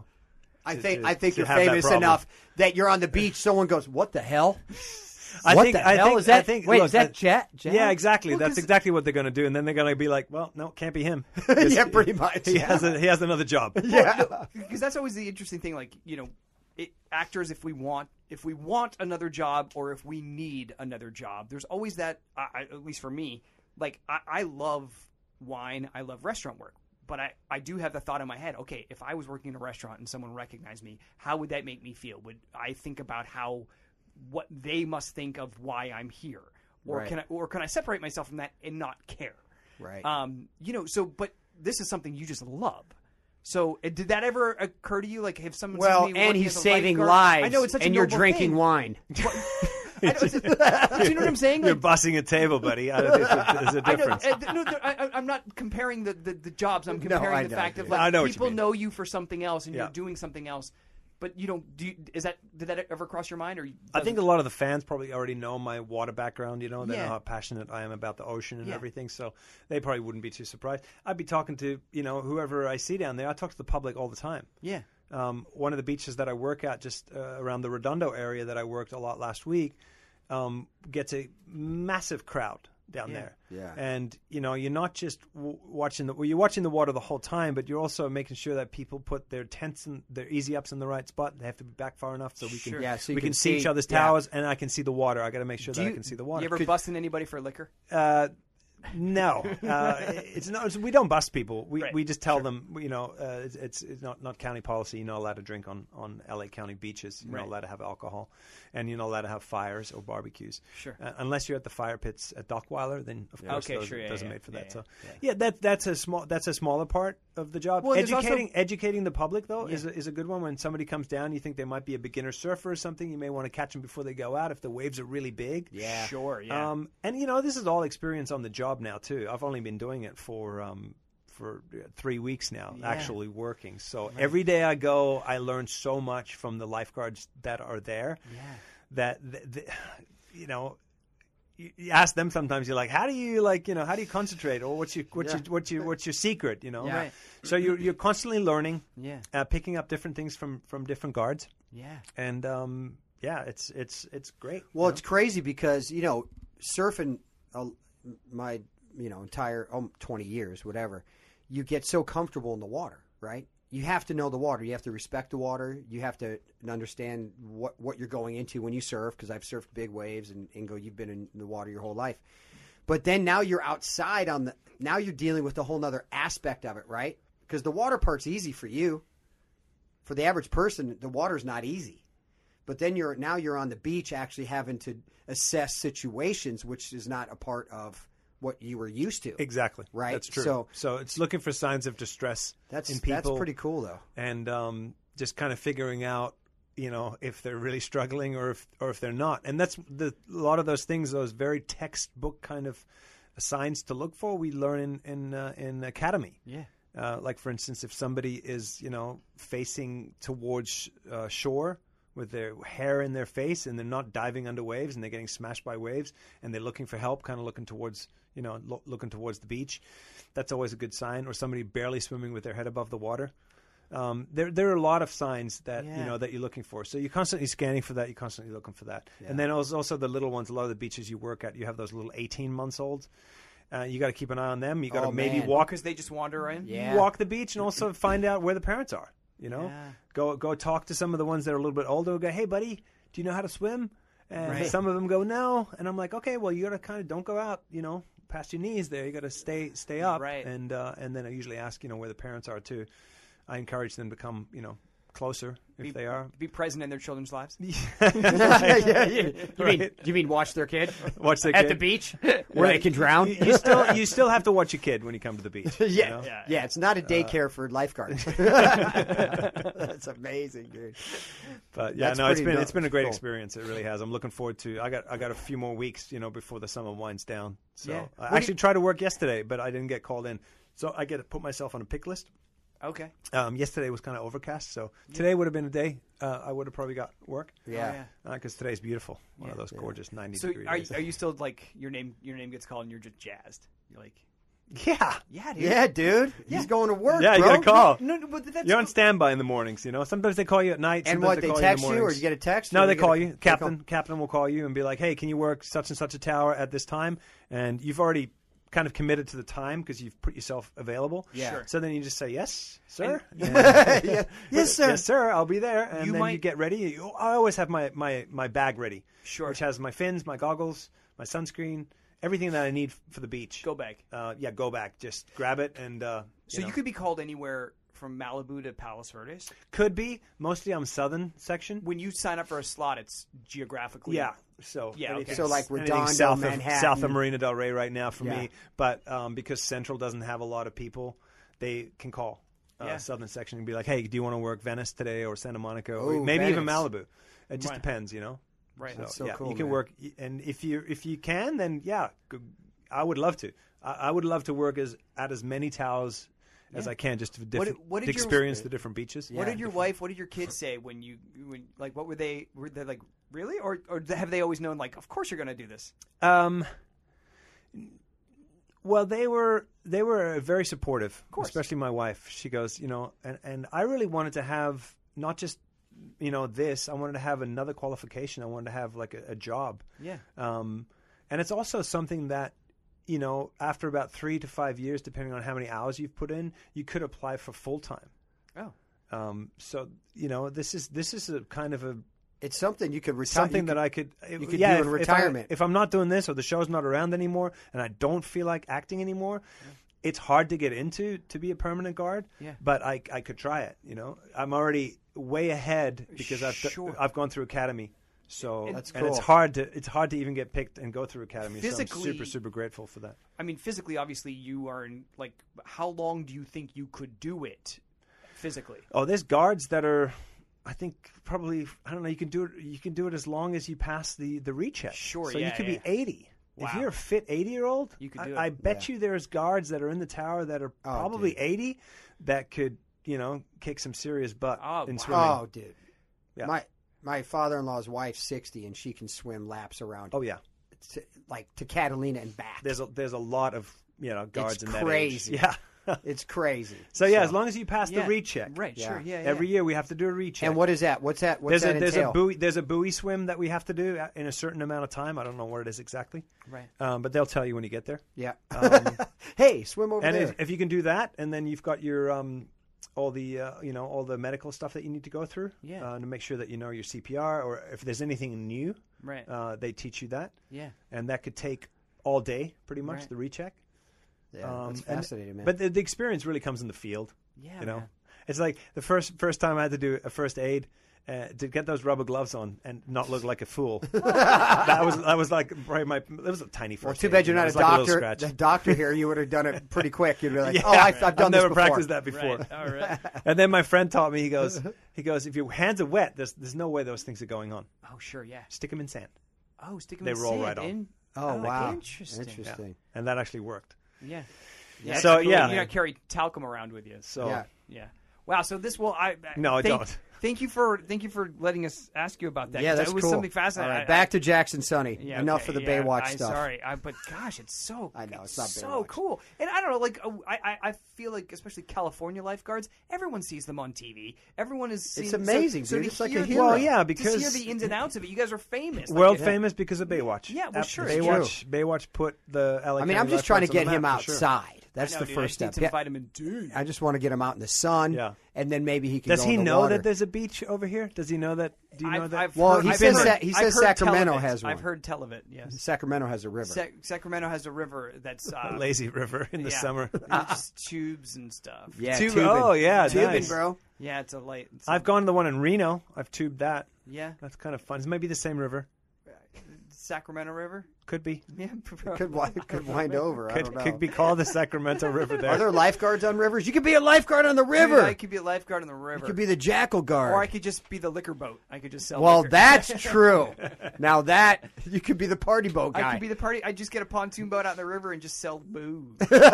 I to- think to you're have that famous problem. enough that you're on the beach. Someone goes, "What the hell? I what think, the I hell think, is that? I think, Wait, look, is that Jack? Yeah, exactly. Well, That's 'cause- exactly what they're going to do, and then they're going to be like, "Well, no, can't be him." Yeah, pretty much. He has another job. Yeah. Because that's always the interesting thing. Actors, if we want another job or if we need another job, there's always that. At least for me, I love wine, I love restaurant work. But I do have the thought in my head, okay, if I was working in a restaurant and someone recognized me, how would that make me feel? Would I think about what they must think of why I'm here? Or Right. can I separate myself from that and not care? Right. But this is something you just love. So did that ever occur to you? Like, if someone Well, and he's saving lives. I know it's such and a you're noble drinking thing. wine. Do you know what I'm saying? You're Like, bussing a table, buddy. I don't think there's a I know, difference. I'm not comparing the jobs. I'm No, comparing I the know, fact of dude. like I know what you people mean. know you for something else and Yeah. you're doing something else, but you don't. Did that ever cross your mind? Or I think a lot of the fans probably already know my water background. You know, they Yeah. know how passionate I am about the ocean and Yeah. everything. So they probably wouldn't be too surprised. I'd be talking to whoever I see down there. I talk to the public all the time. yeah. One of the beaches that I work at, just around the Redondo area that I worked a lot last week, gets a massive crowd down Yeah. there. Yeah. And you're not just you're watching the water the whole time, but you're also making sure that people put their tents and their easy ups in the right spot. They have to be back far enough so we can Sure. Yeah, so you we can can see each see- other's yeah. towers, and I can see the water. I got to make sure that I can see the water. You ever busting anybody for liquor? No, it's not. We don't bust people. We Right. we just tell them. It's not county policy. You're not allowed to drink on LA County beaches. You're Right. not allowed to have alcohol, and you're not allowed to have fires or barbecues. Sure. Unless you're at the fire pits at Dockweiler, then of course Okay, sure, yeah, those are yeah, made for yeah, that. yeah, So yeah, that's a smaller part of the job. Well, there's also- Educating the public though is a good one. When somebody comes down, you think they might be a beginner surfer or something. You may want to catch them before they go out if the waves are really big. Yeah. Sure. Yeah. And this is all experience on the job now too. I've only been doing it for 3 weeks now, Yeah. actually working. So every day I go, I learn so much from the lifeguards that are there. Yeah. That you ask them sometimes. You're like, how do you concentrate, or what's your secret? Yeah. Right. So you're constantly learning, Yeah. picking up different things from different guards, Yeah. and it's great. Well, it's crazy because surfing my entire 20 years, whatever, you get so comfortable in the water, right? You have to know the water. You have to respect the water. You have to understand what you're going into when you surf, because I've surfed big waves, and Ingo, you've been in the water your whole life. But then now you're outside now you're dealing with a whole nother aspect of it, right? Because the water part's easy for you. For the average person, the water's not easy. But then you're on the beach actually having to assess situations, which is not a part of what you were used to. Exactly. Right? That's true. So it's looking for signs of distress in people. That's pretty cool, though. And just kind of figuring out, if they're really struggling or if they're not. And that's a lot of those things, those very textbook kind of signs to look for, we learn in academy. Yeah. Like, for instance, if somebody is, facing towards shore with their hair in their face and they're not diving under waves and they're getting smashed by waves and they're looking for help, kind of looking towards the beach, that's always a good sign. Or somebody barely swimming with their head above the water. There are a lot of signs that that you're looking for. So you're constantly scanning for that. You're constantly looking for that. Yeah. And then also the little ones. A lot of the beaches you work at, you have those little 18-month-olds. You got to keep an eye on them. You got to maybe walk, because they just wander in. Yeah. walk the beach, and also find out where the parents are. Yeah. Go talk to some of the ones that are a little bit older. Go, hey buddy, do you know how to swim? And Right. some of them go, no. And I'm like, okay, well, you got to kind of don't go out, past your knees there. You got to stay up. Right. And then I usually ask, where the parents are too. I encourage them to come, closer if they are. Be present in their children's lives. You mean watch their kid Watch their at kid. the beach where they can drown? You still have to watch your kid when you come to the beach. Yeah. It's not a daycare for lifeguards. That's amazing, dude. But yeah, That's no, it's pretty been a great cool. experience. It really has. I'm looking forward to. I got a few more weeks, before the summer winds down. So Yeah. I actually tried to work yesterday, but I didn't get called in. So I get to put myself on a pick list. Okay. Yesterday was kind of overcast, so today would have been a day I would have probably got work. Yeah. Because today's beautiful. One of those gorgeous 90 So degree are days. you still like your name gets called and you're just jazzed? You're like, Yeah. yeah, dude. Yeah, dude. He's going to work, Yeah, you bro. got a call. No, but that's You're on standby in the mornings, Sometimes they call you at night. And sometimes what, they call text in the you, or mornings. you get a text? No, or they you call get a- you. they Captain will call you and be like, hey, can you work such and such a tower at this time? And you've already kind of committed to the time because you've put yourself available. Yeah. Sure. So then you just say, yes, sir. Yeah. Yes, sir. Yes, sir. I'll be there. And You then you might- get ready. I always have my bag ready. Sure. Which has my fins, my goggles, my sunscreen, everything that I need for the beach. Go bag. Go back. Just grab it and. So you could be called anywhere from Malibu to Palos Verdes. Could be. Mostly I'm southern section. When you sign up for a slot, it's geographically. Yeah. So Yeah, okay. anything- So like anything Redondo, south Manhattan. of Marina Del Rey right now for Yeah. me. But because Central doesn't have a lot of people, they can call. southern section and be like, hey, do you want to work Venice today or Santa Monica or Ooh, maybe even Venice. Malibu? It just depends, you know. Right. That's so cool, You can man. work, and if you can, then I would love to. I would love to work at as many towers as I can, just to What did your- experience the different beaches. What did your wife? What did your kids say when like? What were they? Were they like really, or have they always known like? Of course you're going to do this. Well, they were very supportive, course. especially my wife. She goes, and I really wanted to have not just this. I wanted to have another qualification. I wanted to have like a job. Yeah. And it's also something that, after about 3 to 5 years, depending on how many hours you've put in, you could apply for full time. Oh. So this is a kind of a It's something you could retire. something that I could do in retirement. If I'm not doing this or the show's not around anymore and I don't feel like acting anymore, it's hard to get into to be a permanent guard. Yeah. But I could try it. I'm already way ahead because Sure. I've gone through academy. So That's and it's cool. hard to even get picked and go through academy. Physically- so I'm super grateful for that. I mean, physically, obviously, you are in like. How long do you think you could do it physically? Oh, there's guards that are, I think probably, I don't know. You can do it as long as you pass the recheck. Sure, So yeah, you could yeah. be 80. Wow. If you're a fit 80-year-old, You could do it. I bet you there's guards that are in the tower that are probably dude. 80 that could kick some serious butt Oh, in wow. swimming. Oh, dude. Yeah. My father-in-law's wife's 60, and she can swim laps around. Oh yeah, to Catalina and back. there's a lot of guards It's in that crazy. age. Yeah. It's crazy. So as long as you pass Yeah. the recheck, Right. Sure. Yeah. Yeah. every year we have to do a recheck. And what is that? What's that? What's that there's entail? a buoy swim that we have to do in a certain amount of time. I don't know what it is exactly. Right. But they'll tell you when you get there. Yeah. Hey, swim over And there. if you can do that, and then you've got your all the all the medical stuff that you need to go through, Yeah. to make sure that you know your CPR, or if there's anything new, Right. they teach you that, Yeah. and that could take all day, pretty much, Right. the recheck. Yeah, that's fascinating, man. But the experience really comes in the field. Yeah. You know, man. it's like the first time I had to do a first aid. To get those rubber gloves on and not look like a fool, that was like probably it was a tiny first. Well, too aid, bad you're you know, not it a was like little doctor. scratch. The doctor here, you would have done it pretty quick. You'd be like, Yeah. "Oh, I've done this never before." practiced that before. Right. All right. And then my friend taught me. He goes, if your hands are wet, there's no way those things are going on. Oh, sure. Yeah. Stick them in sand. Oh, stick 'em They in roll sand. right on. In- Oh, wow, Interesting. interesting. And that actually worked. Yeah. So, Cool. yeah. You don't carry talcum around with you. So Yeah. Yeah. Wow. So this will. No, I don't. Thank you for letting us ask you about that. Yeah, 'cause that's it was cool. something fascinating. All right, back to Jackson Sonny. Yeah, Enough okay, for the yeah, Baywatch I'm stuff. sorry, but gosh, it's so. I know, it's not so Baywatch. cool, and I don't know. Like, I feel like, especially California lifeguards, everyone sees them on TV. Everyone is. Seeing, amazing, so dude. to It's like hear a the- hero. Well, yeah, to because hear the ins and outs of it, you guys are famous. Like, world it- famous because of Baywatch. Yeah, well, sure, it's Baywatch put the LA. I mean, County I'm just trying to lifeguards get on the him map, for sure. outside. That's I know, the dude, first I step. need some Yeah, vitamin D. I just want to get him out in the sun. Yeah. And then maybe he can. Does go he in the know water. that there's a beach over here? Does he know that? Do you know that? Well, he I've says heard- that- he I've says heard Sacramento tell of it. has one. I've heard tell of it. Yes. Sacramento has a river. Sacramento has a river that's Lazy River in the yeah, summer. just tubes and stuff. Yeah, Tube- tubing. oh, yeah, tubing, nice. bro. Yeah, it's a light. It's I've gone to the one in Reno. I've tubed that. Yeah, That's kind of fun. It might be the same river. Sacramento River. Could be. Yeah, Could wind over. I don't know. Could be called the Sacramento River there. Are there lifeguards on rivers? You could be a lifeguard on the river. Dude, I could be a lifeguard on the river. You could be the jackal guard. or I could just be the liquor boat. I could just sell. Well, liquor. that's true. Now that you could be the party boat guy. I could be the party. I just get a pontoon boat out in the river and just sell booze.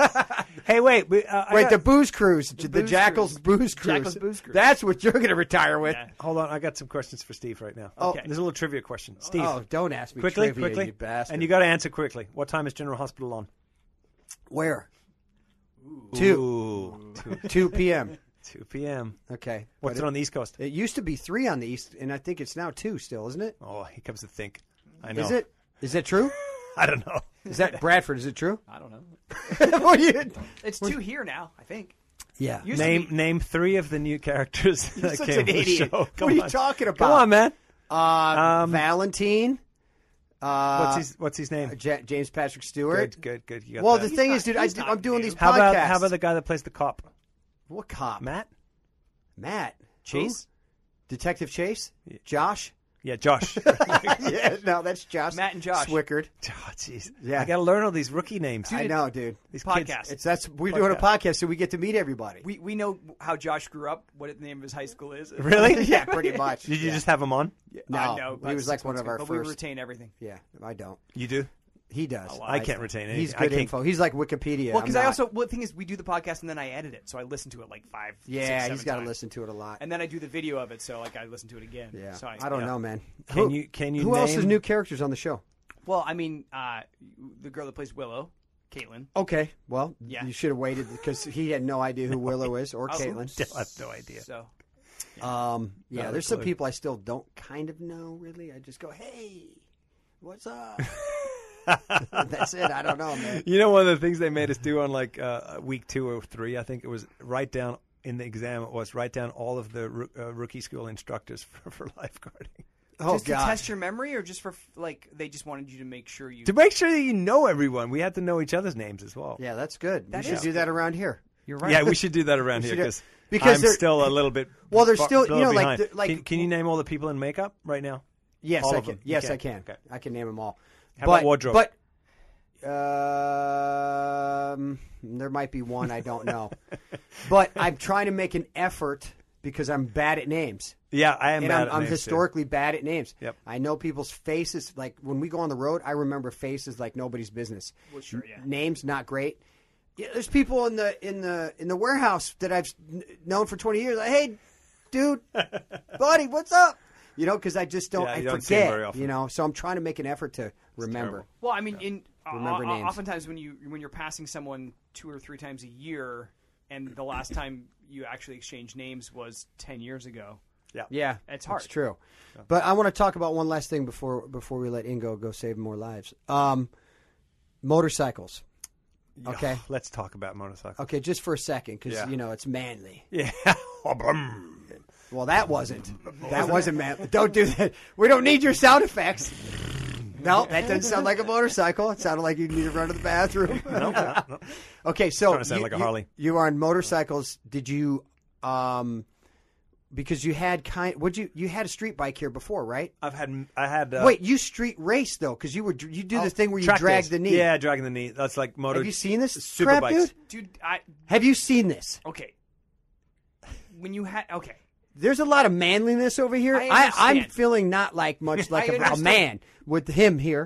Hey, wait. the booze cruise, the booze Jackal's booze cruise. Jackal's booze cruise. That's what you're going to retire with. Yeah. Hold on. I got some questions for Steve right now. Okay. There's a little trivia question. Steve, Oh, don't ask me quickly, trivia, you bastard. and you got to answer quickly. What time is General Hospital on? Where? Ooh, 2 p.m. 2 p.m. Okay. What's But it on the East Coast? It used to be 3 on the east, and I think it's now 2 still, isn't it? Oh, he comes to think. I know. Is it? Is that true? I don't know. Is that Bradford? Is it true? I don't know. What are you- It's 2 here now. I think. Yeah. Used to be- Name 3 of the new characters that such came an on the idiot. show. What are you talking about? Come on, man. Valentine. What's his name? James Patrick Stewart. Good. You got Well, that. the thing is, dude, he's not I'm doing new. these How podcasts. about the guy that plays the cop? What cop? Matt? Matt. Chase. Who? Detective Chase? Josh? Yeah, Josh. Yeah, no, that's Josh. Matt and Josh. Swickard. Oh, jeez. Yeah. I got to learn all these rookie names. I know, dude. These Podcast. We're doing a podcast, so we get to meet everybody. We know how Josh grew up, what the name of his high school is. Really? Yeah, pretty much. Did you just have him on? No, no, he was like one of our but first. we retain everything. Yeah, I don't. You do? He does. I can't retain anything. He's I good can't- info. He's like Wikipedia. Well, because I'm not. the thing is, we do the podcast and then I edit it, so I listen to it like 5, 6, Yeah, 7 he's got to times. listen to it a lot. And then I do the video of it, so like I listen to it again. Yeah, So I don't know, man. Can you Who else is name- new characters on the show? Well, I mean, the girl that plays Willow, Caitlin. Okay, well, Yeah. you should have waited because he had no idea who Willow is or Oh, Caitlin. Still have no idea. So Yeah, Not there's a some clue. people I still don't kind of know. Really, I just go, "Hey, what's up?" That's it. I don't know, man. You know, one of the things they made us do on like week 2 or 3, I think it was write down in the exam. It was write down all of the rookie school instructors for lifeguarding. Oh just to God. test your memory, or just for like they just wanted you to make sure you. To make sure that you know everyone, we had to know each other's names as well. Yeah, that's good. That we should is do that around here. You're right. Yeah, we should do that around here should- because because I'm they're- still a little bit. Well, there's far- still, little you know, like behind. like. Can you name all the people in makeup right now? Yes, all I of can. them? You Yes, can? I can. Okay. I can name them all. How about wardrobe? But there might be one I don't know. But I'm trying to make an effort because I'm bad at names. Yeah, I am And bad at I'm names, too. historically bad at names. Yep. I know people's faces. Like when we go on the road, I remember faces like nobody's business. Well, sure, yeah. Names not great. Yeah, there's people in the warehouse that I've known for 20 years. Like, hey, dude, buddy, what's up? You know, because I just don't. Yeah, I you don't see 'em forget. very often. You know, so I'm trying to make an effort to remember. terrible. Well, I mean, Remember names. oftentimes when you're passing someone 2 or 3 times a year, and the last time you actually exchanged names was 10 years ago. Yeah, It's hard. It's true. But I want to talk about one last thing before we let Ingo go save more lives. Motorcycles. Okay. Let's talk about motorcycles. Okay, just for a second, because Yeah. you know it's manly. Yeah. Well, that wasn't. That wasn't manly. Don't do that. We don't need your sound effects. No, that doesn't sound like a motorcycle. It sounded like you need to run to the bathroom. No. Okay, so Trying to sound like a Harley. You are on motorcycles. Did you? Because you had you had a street bike here before, right? I had. Wait, you street race though, because you do the thing where you track drag days. the knee. Yeah, dragging the knee. That's like motor. Have you seen this super crap, bikes. dude? Dude, Have you seen this? okay. When you had There's a lot of manliness over here. I I'm understand. feeling not like much like I a understand. man with him here.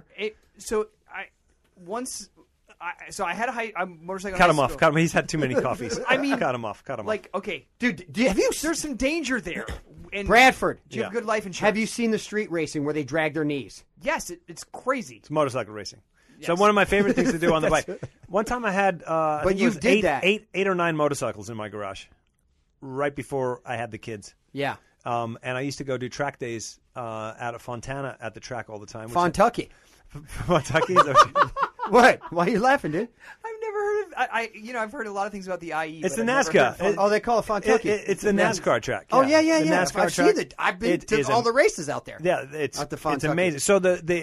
I had a motorcycle. Cut in him high off. school. Cut him. He's had too many coffees. I mean, cut him off. Cut him Like, okay, Dude, there's some danger there. And Bradford, do you have Yeah. good life insurance? have you seen the street racing where they drag their knees? Yes, it's crazy. It's motorcycle racing. So Yes. one of my favorite things to do on the bike. One time I had, I think it you was did that. eight or nine motorcycles in my garage, right before I had the kids. Yeah, And I used to go do track days out of Fontana at the track all the time. Fontucky. Fontucky. What? Why are you laughing, dude? I've never heard of. I've heard a lot of things about the IE. It's but the I've never heard of NASCAR. Oh, they call it Fontucky. It's the NASCAR track. Oh yeah. The NASCAR I've track. seen it. I've been It to is all the races out there. Yeah, it's At the Fontucky. amazing. So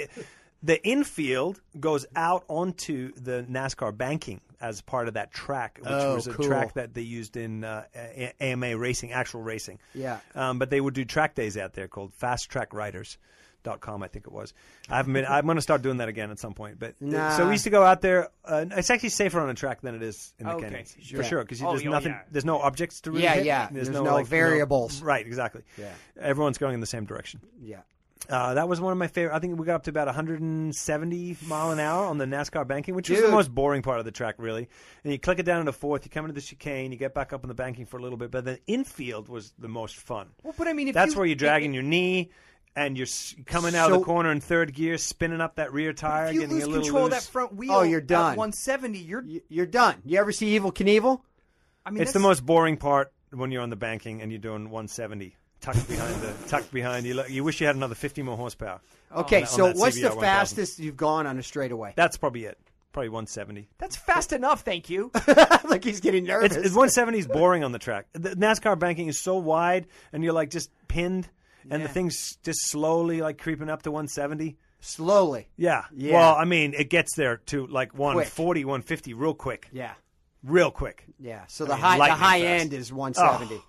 the infield goes out onto the NASCAR banking as part of that track, which was a cool. track that they used in AMA racing, actual racing. Yeah. But they would do track days out there called FastTrackRiders.com, I think it was. I'm going to start doing that again at some point. But Nah. so we used to go out there. It's actually safer on a track than it is in the Okay. canyons, Sure. for sure, because Oh, there's yeah, nothing. yeah. There's no objects to really Yeah, hit. yeah. There's no like, variables. Right, exactly. Yeah. Everyone's going in the same direction. Yeah. That was one of my favorite. I think we got up to about 170 mile an hour on the NASCAR banking, which is Dude. the most boring part of the track, really. And you click it down into fourth, you come into the chicane, you get back up on the banking for a little bit, but the infield was the most fun. Well, but I mean, if That's you, where you're dragging your knee, and you're coming out of So- the corner in third gear, spinning up that rear tire, If you getting lose a little control loose. of that front wheel, Oh, you're done. At 170, You're done. You ever see Evel Knievel? I mean, It's the most boring part when you're on the banking and you're doing 170. Tucked behind. You wish you had another 50 more horsepower. Okay, on so that what's the CBR 1000. fastest you've gone on a straightaway? That's probably it. Probably 170. That's fast enough. Thank you. Like he's getting nervous. It's 170 is boring on the track. The NASCAR banking is so wide, and you're like just pinned, and the thing's just slowly like creeping up to 170. Slowly. Yeah. Yeah. Well, I mean, it gets there to like 140, 150 real quick. Yeah. Real quick. Yeah. So I the mean, high lightning high fast. end is 170.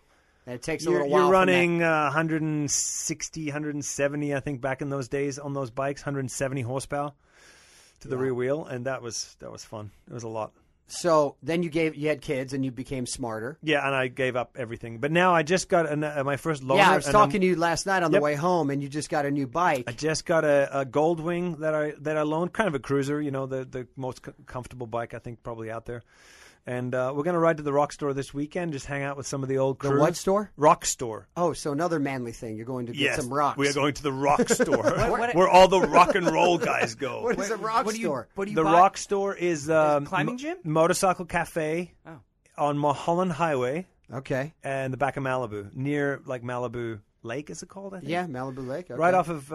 And it takes a You're little while. running 160, 170, I think, back in those days on those bikes, 170 horsepower to the rear wheel, and that was fun. It was a lot. So then you had kids and you became smarter. Yeah, and I gave up everything. But now I just got my first loaner. Yeah, I was talking to you last night on the way home, and you just got a new bike. I just got a Goldwing that I loaned, kind of a cruiser, the most comfortable bike I think probably out there. And we're going to ride to the Rock Store this weekend, just hang out with some of the old crew. The what store? Rock Store. Oh, so another manly thing. You're going to get some rocks. We are going to the Rock Store, where all the rock and roll guys go. What is a rock store? What do you The buy? Rock Store is climbing gym? Motorcycle Cafe on Mulholland Highway Okay. and the back of Malibu, near like Malibu Lake, is it called? I think? Yeah, Malibu Lake. Okay. Right off of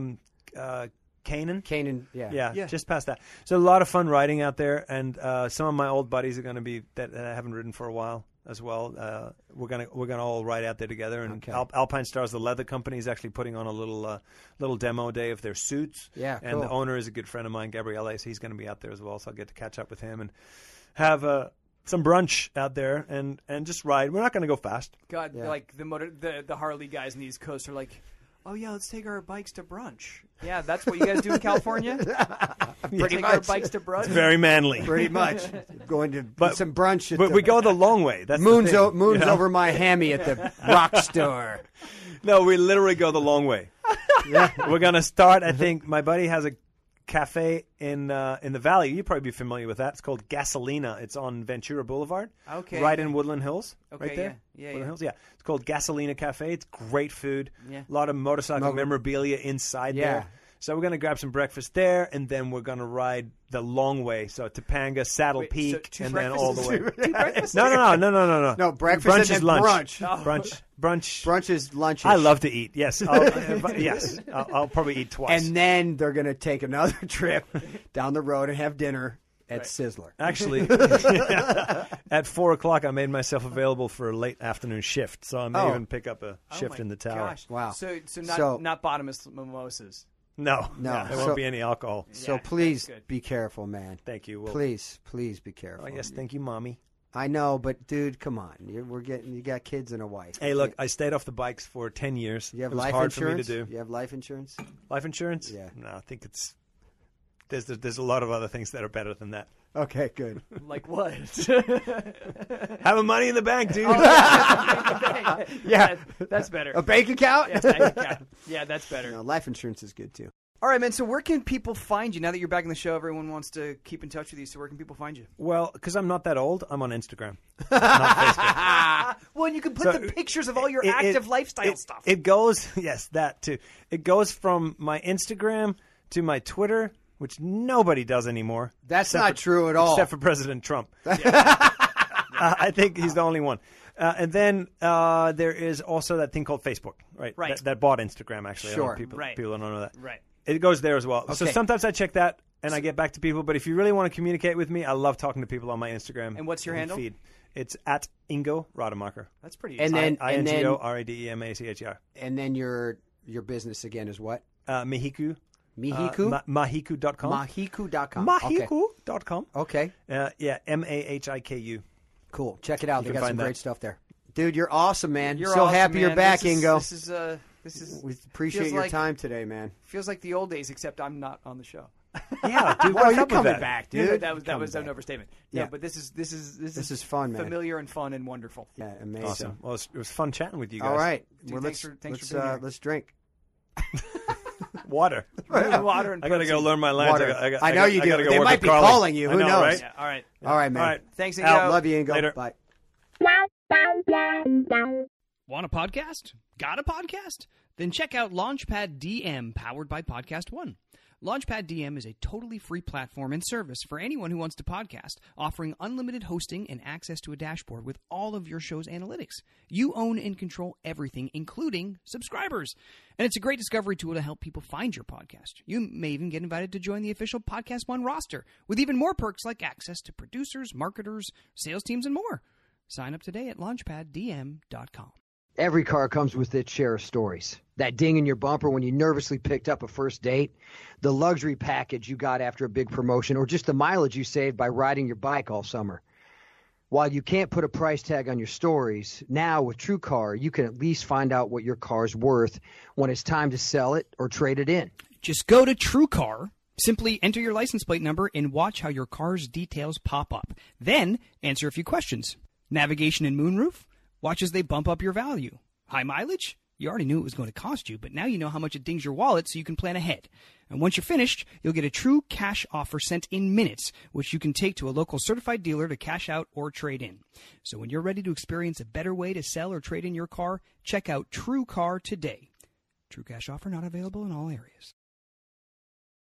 Canaan. Yeah, just past that. So a lot of fun riding out there, and some of my old buddies are going to be that I haven't ridden for a while as well. We're gonna all ride out there together. And Alpine Stars, the leather company, is actually putting on a little demo day of their suits. Yeah, and the owner is a good friend of mine, Gabriele, so he's going to be out there as well. So I'll get to catch up with him and have some brunch out there and just ride. We're not going to go fast. God, like the Harley guys in the East Coast are like, oh yeah, let's take our bikes to brunch. Yeah, that's what you guys do in California. Take our bikes to brunch. It's very manly. Pretty much. Going to some brunch. But we go the long way. That's moon's the thing, over my hammy at the Rock Store. No, we literally go the long way. We're going to start, I think, my buddy has a cafe in the valley. You'd probably be familiar with that. It's called Gasolina. It's on Ventura Boulevard. Okay. Right in Woodland Hills. Okay, right there. Yeah. Woodland Hills. Yeah. It's called Gasolina Cafe. It's great food. Yeah. A lot of motorcycle memorabilia inside there. So we're going to grab some breakfast there, and then we're going to ride the long way. So Topanga, Saddle Peak, and then all the way. No. No, breakfast brunch and is then lunch. brunch. Brunch. Brunch is lunch. I love to eat. Yes. I'll probably eat twice. And then they're going to take another trip down the road and have dinner at Sizzler. Actually, at 4:00, I made myself available for a late afternoon shift, so I may even pick up a shift in the tower. Gosh. Wow. So not bottomless mimosas. No, No. there won't be any alcohol. So please be careful, man. Thank you. Will. Please be careful. Oh, yes, thank you, Mommy. I know, but dude, come on. You got kids and a wife. Hey, look, I stayed off the bikes for 10 years. You have it was life hard insurance? for me to do. You have life insurance? Life insurance? Yeah. No, I think there's a lot of other things that are better than that. Okay, good. Like what? Having money in the bank, dude. Yeah. That's better. A bank account? Yeah, that's better. No, life insurance is good too. All right, man. So where can people find you now that you're back in the show? Everyone wants to keep in touch with you. So where can people find you? Well, because I'm not that old, I'm on Instagram, not Facebook. Well, and you can put the pictures of all your active lifestyle stuff. It goes, yes, that too. It goes from my Instagram to my Twitter, which nobody does anymore. That's not true at all. Except for President Trump. I think he's the only one. And then there is also that thing called Facebook, right? Right. That bought Instagram, actually. Sure. People Right. don't know that. Right. It goes there as well. So Okay. sometimes I check that and I get back to people. But if you really want to communicate with me, I love talking to people on my Instagram. And what's your handle? Feed. It's at Ingo Rademacher. That's pretty. And easy. then INGO RADEMACHER. and then your business again is what? Mehiku. Mihiku? Mahiku.com. Mahiku.com. Mahiku.com. Okay. Yeah, MAHIKU. Cool. Check it out. You They can got some find that. great stuff there. Dude, you're awesome, man. You're so awesome, happy you're man. back, This Ingo. This is. We appreciate feels your like- time today, man. Feels like the old days, except I'm not on the show. Yeah, dude. Well, what's you're up with coming that? back, Yeah, dude. that was Coming an back. overstatement. Yeah. No, but this is fun, man. familiar and fun and wonderful. Yeah, amazing. Awesome. Well, it was fun chatting with you guys. All right. Dude, Well, thanks let's for being here. let's drink. Water. Water and I got to go protein. learn my lines. Water. I know you do. gotta go They work might with be Carly. calling you. I Who know, knows? right? Yeah, all right. All right, man. All right. Thanks, Ingo. Out. Love you, Ingo. Later. Bye. Want a podcast? Got a podcast? Then check out Launchpad DM, powered by Podcast One. Launchpad DM is a totally free platform and service for anyone who wants to podcast, offering unlimited hosting and access to a dashboard with all of your show's analytics. You own and control everything, including subscribers. And it's a great discovery tool to help people find your podcast. You may even get invited to join the official Podcast One roster, with even more perks like access to producers, marketers, sales teams, and more. Sign up today at launchpaddm.com. Every car comes with its share of stories. That ding in your bumper when you nervously picked up a first date, the luxury package you got after a big promotion, or just the mileage you saved by riding your bike all summer. While you can't put a price tag on your stories, now with TrueCar, you can at least find out what your car's worth when it's time to sell it or trade it in. Just go to TrueCar, simply enter your license plate number, and watch how your car's details pop up. Then answer a few questions. Navigation and moonroof? Watch as they bump up your value. High mileage? You already knew it was going to cost you, but now you know how much it dings your wallet so you can plan ahead. And once you're finished, you'll get a true cash offer sent in minutes, which you can take to a local certified dealer to cash out or trade in. So when you're ready to experience a better way to sell or trade in your car, check out TrueCar today. True cash offer not available in all areas.